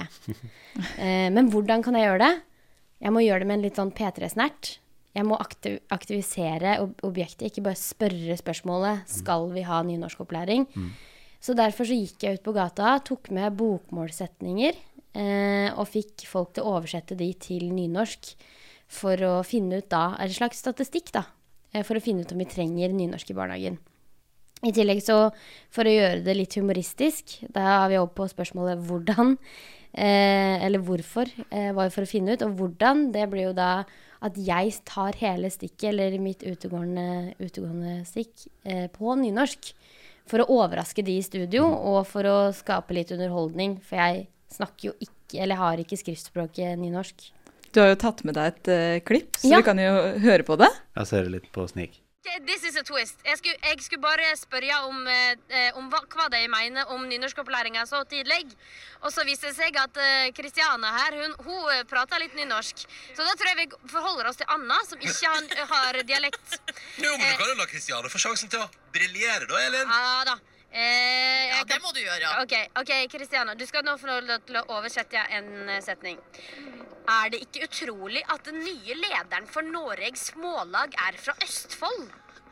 Eh, men hvordan kan jeg gjøre det? Jeg må gjøre det med en litt sånn P tre-snert. Jeg må aktiv aktivisere ob objektet, ikke bare spørre spørsmålet, skal vi ha nynorskopplæring? Mm. Så derfor så gikk jeg ut på gata, tok med bokmålsetninger, Eh, og fikk folk til å oversette de til nynorsk for å finne ut da, er det slags statistikk da, eh, for å finne ut om vi trenger nynorsk i barnehagen. I tillegg så, for å gjøre det litt humoristisk, da har vi opp på spørsmålet hvordan, eh, eller hvorfor, eh, var for å finne ut, og hvordan, det blir jo da at jeg tar hele stikket, eller mitt utegående, utegående stikk, eh, på nynorsk, for å overraske de i studio, og for å skape litt underholdning, for jeg snakker jo ikke, eller har ikke skriftspråket nynorsk. Du har jo tatt med deg et uh, klipp, så ja. vi kan jo høre på det. Jeg ser litt på snik. Okay, this is a twist. Jeg skulle, jeg skulle bare spørre om, eh, om hva, hva de mener om nynorskopplæringa så tidlig. Og så viser det seg at Kristiana uh, her, hun, hun prater litt nynorsk. Så da tror jeg vi forholder oss til Anna, som ikke har, har dialekt. Jo, men du kan jo la Kristiana få sjansen til å briljere da, Elin. Ja da. Eh, ja, det må du gjøre. Ok, ok, Kristiana, du skal nå få lov til å oversette en setning. Er det ikke utrolig at den nye lederen for Noregs Smålag er fra Østfold?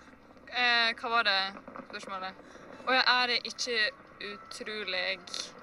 Eh, hva var det spørsmålet? Og er det ikke utrolig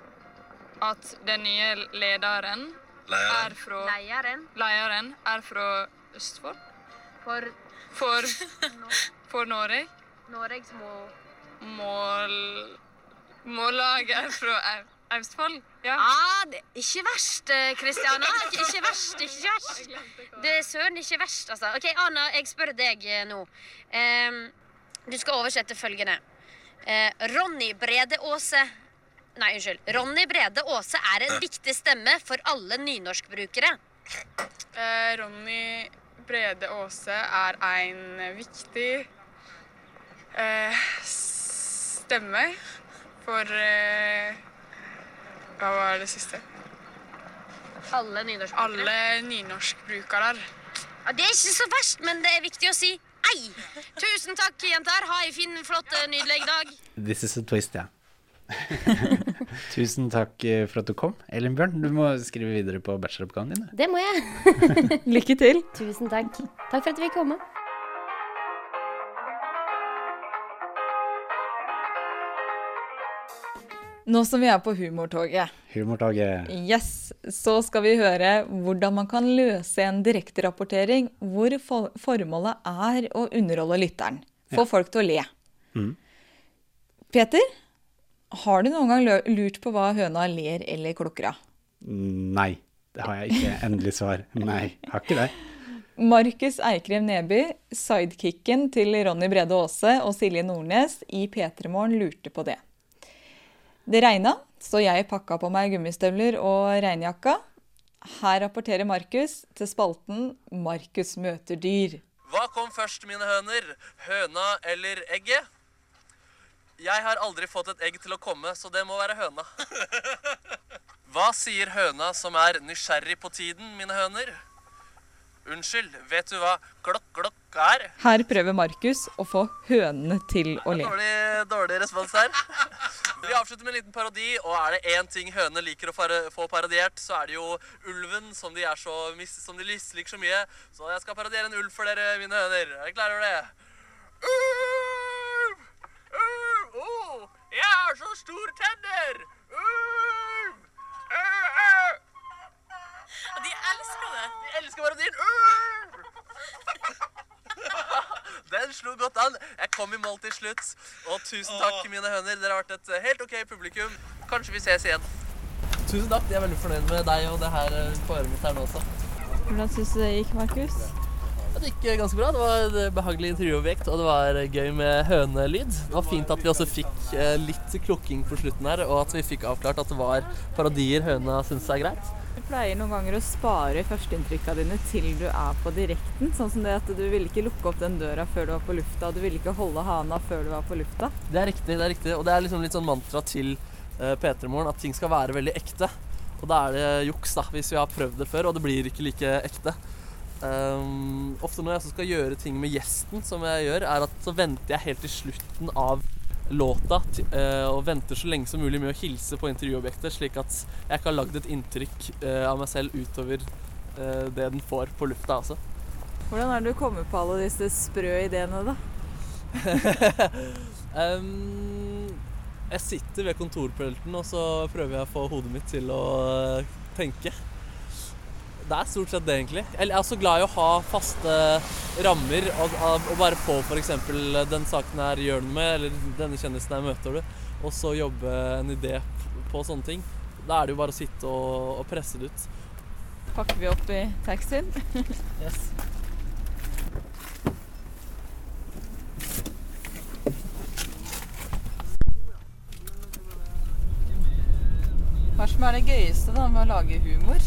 at den nye lederen er fra... Leieren. Leieren er fra Østfold? For... For... For Noreg? Noregs Små... Mål... Mållaget er fra Østfold, ja. Ah, det er ikke verst, Kristiana. Ikke verst, ikke verst. Det er søren ikke verst, altså. Ok, Anna, jeg spør deg nå. Um, du skal oversette følgende. Uh, Ronny Brede Aase... Nei, unnskyld. Ronny Brede Aase er en viktig stemme for alle nynorskbrukere. Uh, Ronny Brede Aase er en viktig uh, stemme for... Uh, hva var det siste? Alle nynorskbrukere. Alle nynorskbrukere. Ja, det er ikke så verst, men det er viktig å si ei. Tusen takk, jenter. Ha en fin, flott, nydelig dag. This is a twist, ja. Tusen takk for at du kom, Elin Bjørn. Du må skrive videre på bacheloroppgaven din. Det må jeg. Lykke til. Tusen takk. Takk for at du fikk komme. Nå som vi er på humortoget, Humortoget. yes, så skal vi høre hvordan man kan løse en direkterapportering hvor for formålet er å underholde lytteren. Få Ja. folk til å le. Mm. Peter, har du noen gang lø- lurt på hva høna ler eller klukker av? Nei, det har jeg ikke. Endelig svar. Nei, har ikke det. Markus Eikrem Neby, sidekicken til Ronny Brede Aase og Silje Nordnes i P tre Morgen lurte på det. Det regnet, så jeg pakket på meg gummistøvler og regnjakka. Her rapporterer Markus til spalten Markus møter dyr. Hva kom først, mine høner? Høna eller egget? Jeg har aldri fått et egg til å komme, så det må være høna. Hva sier høna som er nysgjerrig på tiden, mine høner? Unnskyld, vet du hva klokk klokk er? Her prøver Markus å få hønene til å le. Dårlig, dårlig respons her. Vi avslutter med en liten parodi, og er det en ting hønene liker å få parodiert, så er det jo ulven, som de, er så, som de misliker så mye. Så jeg skal parodiere en ulv for dere, mine høner. Er dere klare over det? Ulv! Ulv! Oh, jeg har så store tenner! Ulv! Uh, uh. De elsker det. De elsker parodien. Ulv! Den slo godt an. Jeg kom i mål til slutt. Og tusen takk, mine høner. Dere har vært et helt ok publikum. Kanskje vi ses igjen. Tusen takk. Jeg er veldig fornøyd med deg og det her på øret mitt her nå også. Hvordan synes du det gikk, Markus? Det gikk ganske bra. Det var et behagelig intervjuobjekt, og det var gøy med hønelyd. Det var fint at vi også fikk litt klukking på slutten her, og at vi fikk avklart at det var parodier høna synes er greit. Du pleier noen ganger å spare førsteinntrykka dine til du er på direkten, sånn som det at du ville ikke lukke opp den døra før du var på lufta, og du ville ikke holde hana før du var på lufta. Det er riktig, det er riktig, og det er liksom litt sånn mantra til uh, P tre Morgen, at ting skal være veldig ekte. Og da er det juks da, hvis vi har prøvd det før, og det blir ikke like ekte. Um, ofte når jeg så skal gjøre ting med gjesten, som jeg gjør, er at så venter jeg helt til slutten av låta uh, og venter så lenge som mulig med å hilse på intervjuobjektet, slik at jeg ikke har lagd et inntrykk uh, av meg selv utover uh, det den får på lufta altså. Hvordan er det du kommer på alle disse sprø ideene da? um, jeg sitter ved kontorpulten, og så prøver jeg å få hodet mitt til å uh, tenke. Det er stort sett det egentlig. Jeg er også glad i å ha faste rammer og, og bare få for eksempel den saken her gjør den med, eller denne kjendisen her møter du, og så jobbe en idé på sånne ting. Da er det jo bare å sitte og, og presse det ut. Pakker vi opp i taxien? Yes. Hva som er det gøyeste da med å lage humor?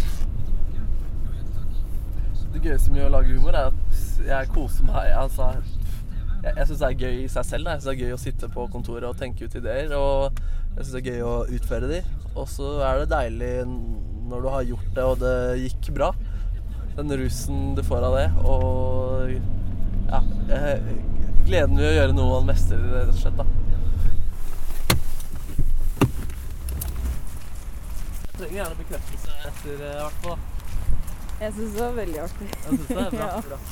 Det gøyeste med å lage humor er at jeg koser meg, altså, jeg, jeg synes det er gøy i seg selv, jeg synes det er gøy å sitte på kontoret og tenke ut ideer, og jeg synes det er gøy å utføre de, og så er det deilig når du har gjort det, og det gikk bra, den rusen du får av det, og ja, jeg, gleden ved å gjøre noe man mestrer, rett og slett da. Jeg trenger gjerne bekreftelse etter i hvert fall. Jeg synes det var veldig artig. Jeg synes det er bra, ja. bra.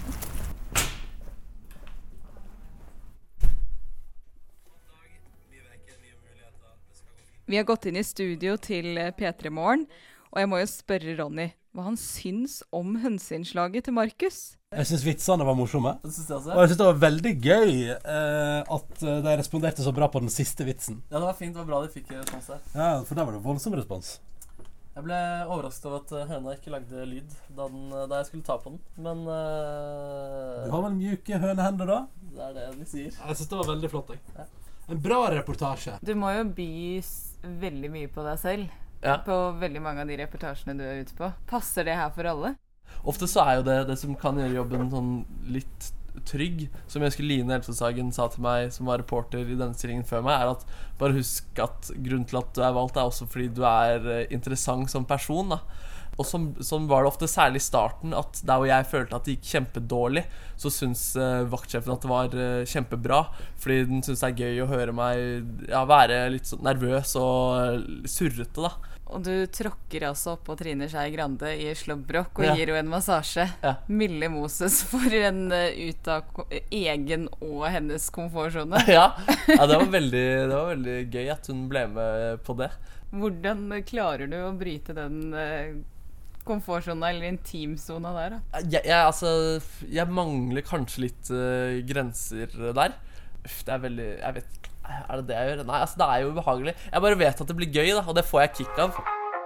Vi har gått inn i studio til P tre Morgen, og jeg må jo spørre Ronny hva han syns om hønseinnslaget til Markus. Jeg synes vitsene var morsomme. Jeg synes det også. Og jeg synes det var veldig gøy eh, at de responderte så bra på den siste vitsen. Ja, det var fint, det var bra de fikk respons der. Ja, for der var det voldsom respons. Jeg ble overrasket over at høna ikke lagde lyd da, den, da jeg skulle ta på den, men... Uh, du har vel mjuke hønehender da? Det er det de sier. Jeg synes det var veldig flott, jeg. Ja. En bra reportasje. Du må jo by veldig mye på deg selv, ja. På veldig mange av de reportasjene du er ute på. Passer det her for alle? Ofte så er jo det det som kan gjøre jobben sånn litt trygg, som jeg husker Line Elfsåshagen sa til meg som var reporter i denne stillingen før meg, er at bare husk at grunnen til at du er valgt er også fordi du er interessant som person da. Og som, som var det ofte særlig i starten, at der hvor jeg følte at det gikk kjempedårlig, så synes uh, vaktsjefen at det var uh, kjempebra, fordi den synes det er gøy å høre meg ja, være litt sånn nervøs og surrete da. Og du tråkker altså opp på Trine Skei Grande i slåbrok og Ja. gir henne en massasje. Ja. Milde Moses for en uh, ut av ko- egen og hennes komfortzone. Ja, ja det, var veldig, det var veldig gøy at hun ble med på det. Hvordan klarer du å bryte den uh, komfortzona eller intimzona der da? Jeg, jeg, altså, jeg mangler kanskje litt uh, grenser der. Uff, det er veldig, jeg vet ikke, er det det jeg gjør? Nei, altså det er jo ubehagelig. Jeg bare vet at det blir gøy da, og det får jeg kick av.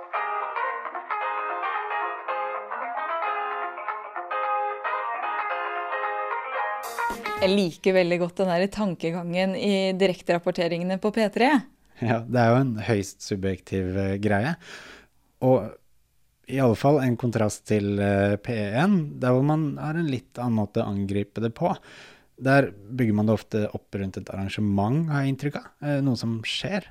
Jeg liker veldig godt den her tankegangen i direkterapporteringene på P tre. Ja, det er jo en høyst subjektiv eh, greie. Og i alle fall en kontrast til eh, P én, der hvor man har en litt annen måte å angripe det på. Der bygger man det ofte opp rundt et arrangement, har jeg inntrykk av. Eh, noe som skjer.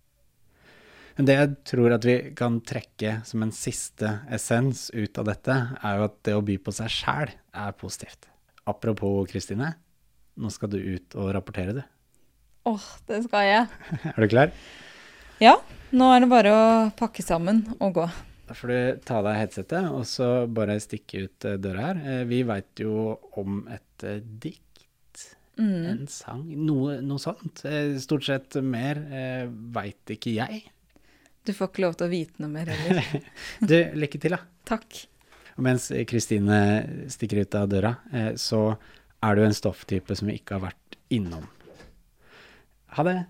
Men det jeg tror at vi kan trekke som en siste essens ut av dette, er jo at det å by på seg selv er positivt. Apropos Kristine, nå skal du ut og rapportere det. Åh, det skal jeg. Er du klar? Ja, nå er det bare å pakke sammen og gå. Da får du ta deg headsetet, og så bare stikke ut eh, døra her. Eh, Vi vet jo om et eh, dikt, Mm. en sang, noe, noe sånt. Eh, Stort sett mer eh, vet ikke jeg. Du får ikke lov til å vite noe mer heller. Du, lykke til da. Takk. Og mens Kristine stikker ut av døra, eh, så er du en stofftype som vi ikke har vært innom. Ha det.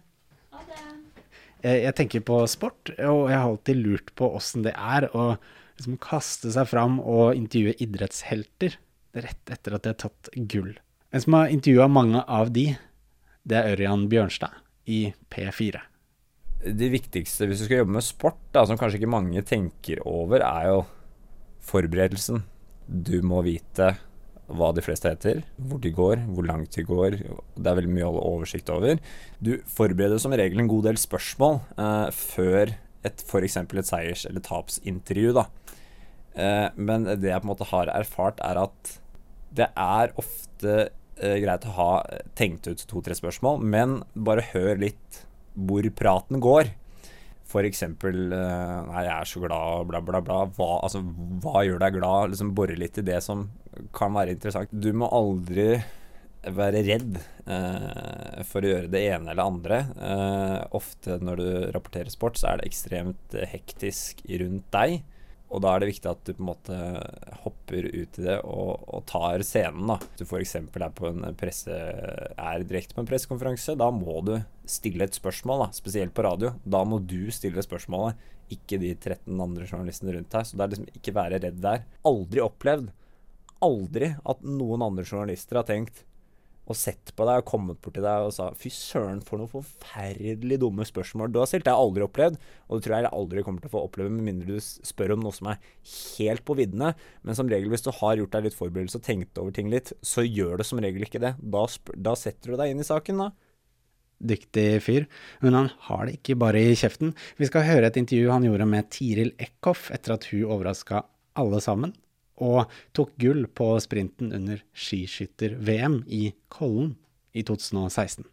Eh, Jeg tenker på sport, og jeg har alltid lurt på hvordan det er å liksom kaste seg fram og intervjue idrettshelter rett etter at de har tatt gull. En som har intervjuet mange av de, det er Ørjan Bjørnstad i P fire. Det viktigste hvis du skal jobbe med sport, da, som kanskje ikke mange tenker over, er jo forberedelsen. Du må vite hva de fleste heter, hvor de går, hvor langt de går. Det er veldig mye å holde oversikt over. Du forbereder som regel en god del spørsmål eh, før et, for eksempel et seiers- eller tapsintervju. Da. Eh, men det jeg på en måte har erfart er at det er ofte eh, greit å ha tenkt ut to-tre spørsmål, men bare hør litt hvor praten går. For eksempel, eh, nei, jeg er så glad, bla bla bla. Hva, altså, hva gjør deg glad? Liksom borre litt i det som kan være interessant. Du må aldri være redd eh, for å gjøre det ene eller andre. Eh, ofte når du rapporterer sport, så er det ekstremt hektisk rundt deg. Og da er det viktig at du på en måte hopper ut i det og, og tar scenen da. Hvis du for eksempel er, på en presse, er direkte på en pressekonferanse, da må du stille et spørsmål, da, spesielt på radio. Da må du stille spørsmålet, ikke de tretten andre journalistene rundt deg. Så det er liksom ikke være redd der. Aldri opplevd, aldri at noen andre journalister har tenkt og sett på deg og kommet bort til deg og sa fy søren for noen forferdelig dumme spørsmål du har stilt. Det har jeg aldri opplevd, og det tror jeg jeg aldri kommer til å få oppleve med mindre du spør om noe som er helt på viddene. Men som regel hvis du har gjort deg litt forberedelse og tenkt over ting litt, så gjør det som regel ikke det. Da, da setter du deg inn i saken da. Dyktig fyr, men han har det ikke bare i kjeften. Vi skal høre et intervju han gjorde med Tiril Eckhoff etter at hun overrasket alle sammen, og tok gull på sprinten under skiskytter-V M i Kollen i to tusen og seksten.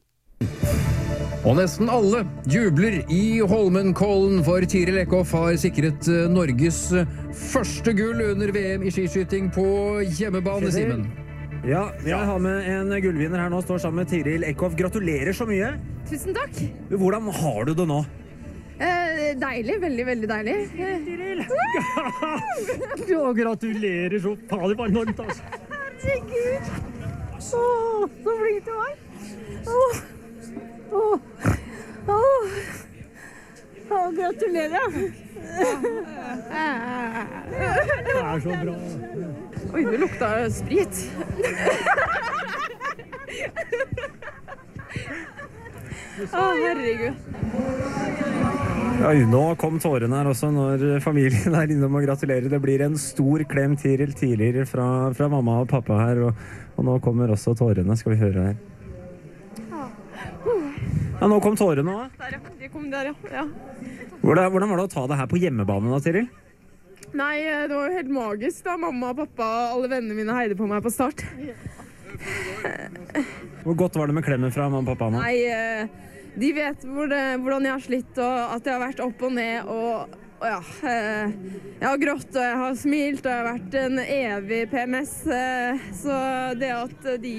Og nesten alle jubler i Holmenkollen, for Tiril Eckhoff har sikret Norges første gull under V M i skiskyting på hjemmebane, Simen. Ja, jeg har med en gullvinner her nå, står sammen med Tiril Eckhoff. Gratulerer så mye. Tusen takk. Hvordan har du det nå? Eh, deilig, veldig, veldig deilig. Tiril! Ja, gratulerer så fader for enormt, altså. Herregud. Åh, så flink du var. Åh, åh, åh. Åh, gratulerer. Det er så bra. Oi, det lukta sprit. Å, herregud. Oi, nå kom tårene her også når familien er innom og gratulerer. Det blir en stor klem Tiril tidligere fra, fra mamma og pappa her, og, og nå kommer også tårene, skal vi høre her. Ja, nå kom tårene også. Der, ja. De kom der, ja. ja. Hvordan, hvordan var det å ta det her på hjemmebane da, Tiril? Nei, det var jo helt magisk da. Mamma, pappa og alle vennene mine heide på meg på start. Hvor godt var det med klemmen fra mamma og pappa nå? Nei, de vet hvor det, hvordan jeg har slitt, og at jeg har vært opp og ned, og Og ja, eh, jeg har grått og jeg har smilt og jeg har vært en evig P M S, eh, så det at de...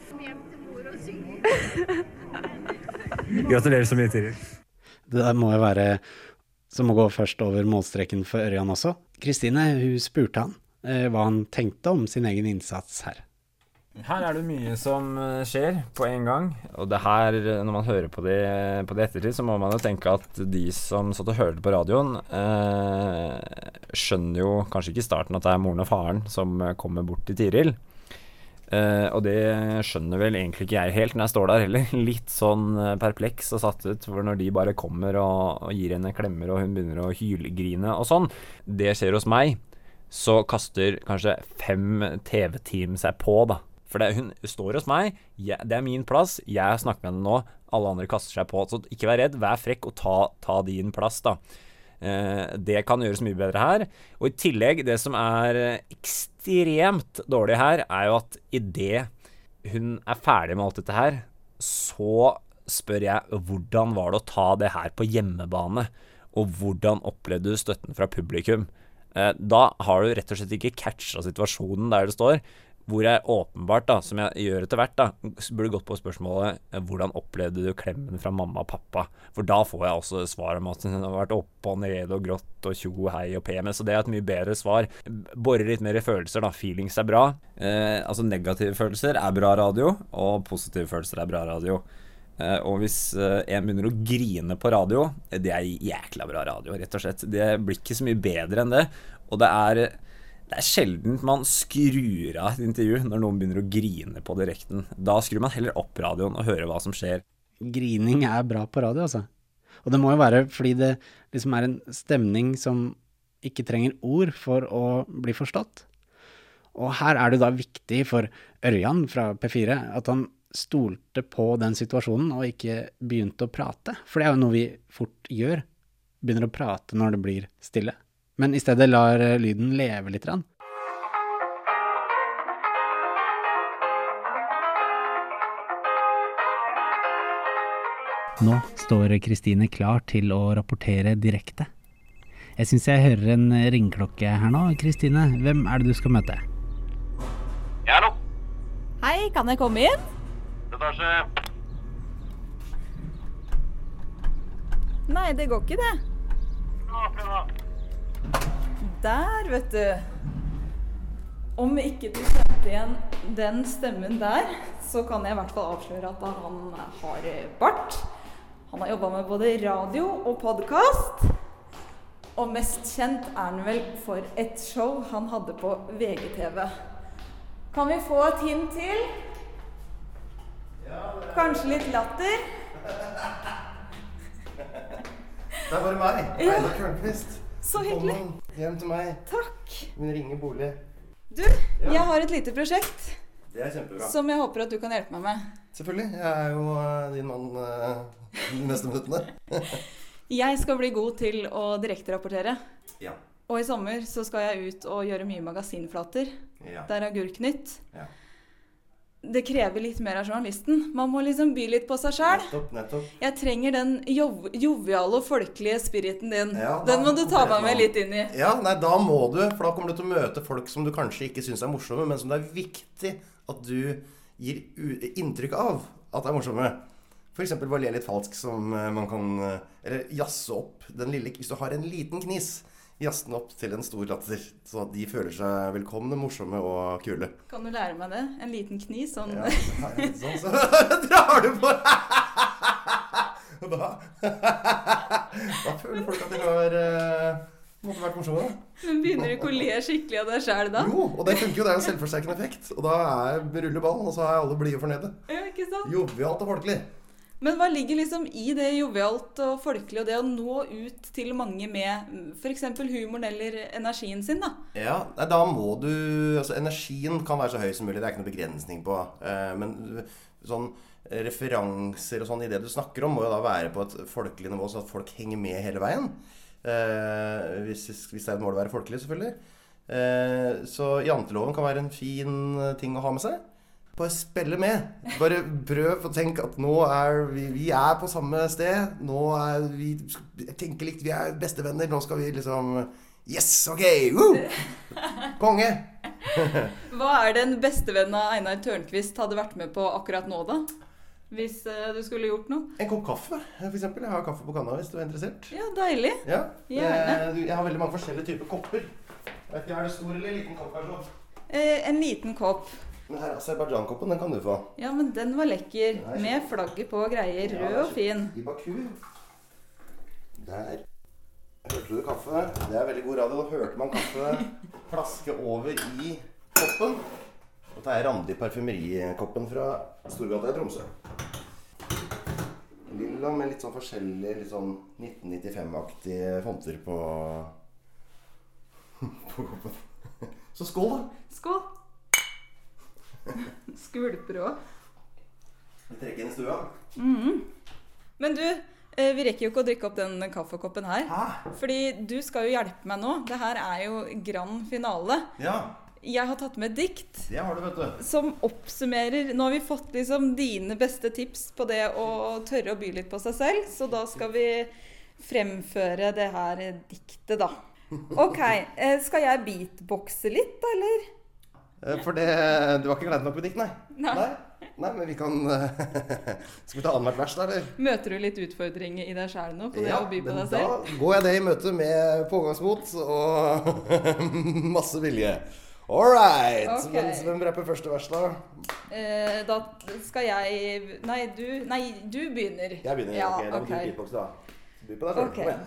Gratulerer så mye, Tiril. Det der må jo være som å gå først over målstreken for Ørjan også. Kristine, hun spurte han eh, hva han tenkte om sin egen innsats her. Her er det mye som skjer på en gang, og det her, når man hører på det, på det ettertid, så må man jo tenke at de som satt og hørte på radioen, eh, skjønner jo kanskje ikke i starten at det er moren og faren som kommer bort til Tiril. Eh, og det skjønner vel egentlig ikke jeg helt når jeg står der heller. Litt sånn perpleks og satt ut, for når de bare kommer og, og gir henne klemmer, og hun begynner å hylgrine og sånn, det skjer hos meg, så kaster kanskje fem T V-team seg på da. For det, hun står hos meg, jeg, det er min plass, jeg snakker med henne nå, alle andre kaster seg på, så ikke vær redd, vær frekk og ta, ta din plass da. Eh, det kan gjøres mye bedre her. Og i tillegg, det som er ekstremt dårlig her, er jo at i det hun er ferdig med alt dette her, så spør jeg, hvordan var det å ta det her på hjemmebane? Og hvordan opplevde du støtten fra publikum? Eh, da har du rett og slett ikke catchet situasjonen der det står, hvor jeg åpenbart, da, som jeg gjør etter hvert, da, burde gått på spørsmålet hvordan opplevde du klemmen fra mamma og pappa? For da får jeg også svar om at hun har vært oppe og ned og grått og tjo, hei og P M S, så det er et mye bedre svar. Borre litt mer i følelser da, feelings er bra. Eh, altså negative følelser er bra radio, og positive følelser er bra radio. Eh, og hvis eh, en begynner å grine på radio, det er jækla bra radio, rett og slett. Det blir ikke så mye bedre enn det, og det er... Det er sjelden man skrur av et intervju når noen begynner å grine på direkten. Da skrur man heller opp radioen og hører hva som skjer. Grining er bra på radio, altså. Og det må jo være fordi det liksom er en stemning som ikke trenger ord for å bli forstått. Og her er det da viktig for Ørjan fra P fire at han stolte på den situasjonen og ikke begynte å prate. For det er jo noe vi fort gjør. Begynner å prate når det blir stille. Men i stedet lar lyden leve litt. Nå står Kristine klar til å rapportere direkte. Jeg synes jeg hører en ringklokke her nå. Kristine, hvem er det du skal møte? Ja, hallo. Hei, kan jeg komme inn? Etasje. Nei, det går ikke det. Ja, prøv. Der, vet du. Om ikke du kjente igjen den stemmen der, så kan jeg i hvert fall avsløre at han har bart. Han har jobbet med både radio og podcast. Og mest kjent er han vel for et show han hadde på V G T V. Kan vi få et hint til? Kanskje litt latter? Det er bare meg, Ja. Eida Kørnqvist. Så hyggelig. Velkommen hjem til meg. Takk. Min ringe bolig. Du, jeg har et lite prosjekt Det er kjempebra. som jeg håper at du kan hjelpe meg med. Selvfølgelig. Jeg er jo uh, din mann uh, de neste minuttene. Jeg skal bli god til å direkterapportere. Ja. Og i sommer så skal jeg ut og gjøre mye magasinflater. Ja. Der er Agurknytt. Ja. Det krever litt mer av journalisten. Man må liksom by litt på seg selv. Nettopp, nettopp. Jeg trenger den jov joviale og folkelige spiriten din. Ja, den må du ta meg med man. litt inn i. Ja, nei, da må du, for da kommer du til å møte folk som du kanskje ikke synes er morsomme, men som det er viktig at du gir inntrykk av at er morsomme. For eksempel bare le litt falsk som man kan, eller jasse opp den lille, hvis du har en liten knis, jasse den opp til en stor latter, så at de føler seg velkomne, morsomme og kule. Kan du lære meg det? En liten knis, sånn... Ja, sånn, så drar du på! da, da føler folk at de har uh, måtte vært morsomme. Men begynner du ikke å le skikkelig av deg selv da? Jo, og det funker jo, det er en selvforsterkende effekt. Og da er ruller ball, og så er alle blide og fornøyde. Ja, ikke sant? Jovialt og folkelig. Men hva ligger liksom i det jovialt og folkelig, og det å nå ut til mange med for eksempel humoren eller energien sin da? Ja, da må du, altså energien kan være så høy som mulig, det er ikke noe begrensning på, eh, men sånn referanser og sånn i det du snakker om må jo da være på et folkelig nivå, så at folk henger med hele veien. Eh, hvis, hvis det er et mål å være folkelig, selvfølgelig. Eh, så janteloven kan være en fin ting å ha med seg. bare spille med. Bare prøv å tenke at nå er vi, vi er på samme sted. Nå er vi, tenker likt, vi er bestevenner. Nå skal vi liksom, yes, ok, woo! Konge! Hva er den bestevennen av Einar Tørnquist hadde vært med på akkurat nå da? Hvis uh, du skulle gjort noe? En kopp kaffe, for eksempel. Jeg har kaffe på kanna hvis du er interessert. Ja, deilig. Ja, Gjerne. jeg, jeg har veldig mange forskjellige typer kopper. Jeg vet ikke, er det stor eller liten kopp her så? Eh, en liten kopp. Den her Aserbaidsjan-koppen, den kan du få. Ja, men den var lekker. Med flagget på og greier. Rød og fin. I Baku. Der. Hørte du kaffe? Det er veldig god radio. Da hørte man kaffe plaske over i koppen. Dette er Randi parfumerikoppen fra Storgata i Tromsø. Lilla med litt sånn forskjellige, litt sånn nitten nittifem-aktige fonter på, på koppen. Så skål da! Skål! Skvulper også. Vi trekker inn i stua. Mm. Men du, vi rekker jo ikke å drikke opp den kaffekoppen her. Hæ? Fordi du skal jo hjelpe meg nå. Det her er jo grand finale. Ja. Jeg har tatt med et dikt. Det har du, vet du. Som oppsummerer. Nå har vi fått liksom dine beste tips på det å tørre å by litt på seg selv. Så da skal vi fremføre det her diktet da. Ok, skal jeg beatboxe litt da, eller? For det, du var ikke glad nok med dikt, nei? Nei. Nei, nei men vi kan... Skal vi ta annethvert vers da, eller? Møter du litt utfordringer i deg selv nå på det ja, å by på deg selv? Ja, da går jeg det i møte med pågangsmot og masse vilje. Alright! Okay. Men hvem rapper første vers da? Eh, da skal jeg... Nei, du, nei, du begynner. Jeg begynner, ja, ok. Da må okay. du beatbox da. By på deg selv. Okay.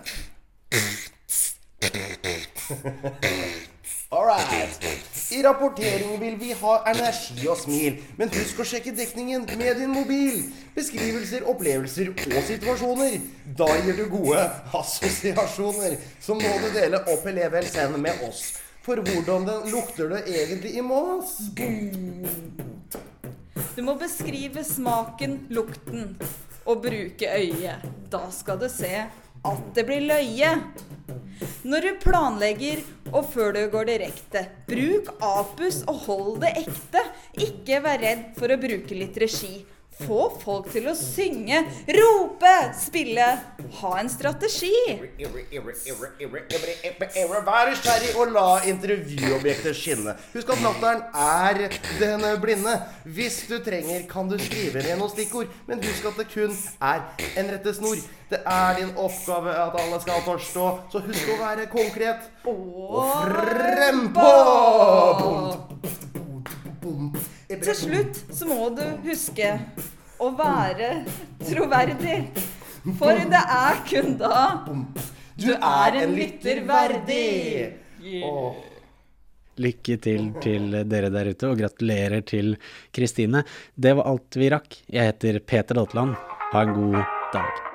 Alright. I rapporteringen vil vi ha energi og smil. Men husk å sjekke dekningen med din mobil. Beskrivelser, opplevelser og situasjoner. Da gir du gode assosiasjoner. Så må du dele opp elevhelsen med oss. For hvordan den lukter det egentlig i Mås? Du må beskrive smaken, lukten og bruke øyet. Da skal du se at det blir løye. Når du planlegger og før du går direkte, bruk apus og hold det ekte. Ikke vær redd for å bruke litt regi. Få folk til å synge, rope, spille, ha en strategi. Vær nysgjerrig og la intervjuobjektet skinne. Husk at latteren er den blinde. Hvis du trenger kan du skrive ned noen stikkord, men husk at det kun er en rettesnor. Det er din oppgave at alle skal forstå, så husk å være konkret og frempå! Til slutt så må du huske å være troverdig, for det er kun da du er en lytter verdig. Yeah. Lykke til til dere der ute, og gratulerer til Kristine. Det var alt vi rakk. Jeg heter Peter Daltland. Ha en god dag.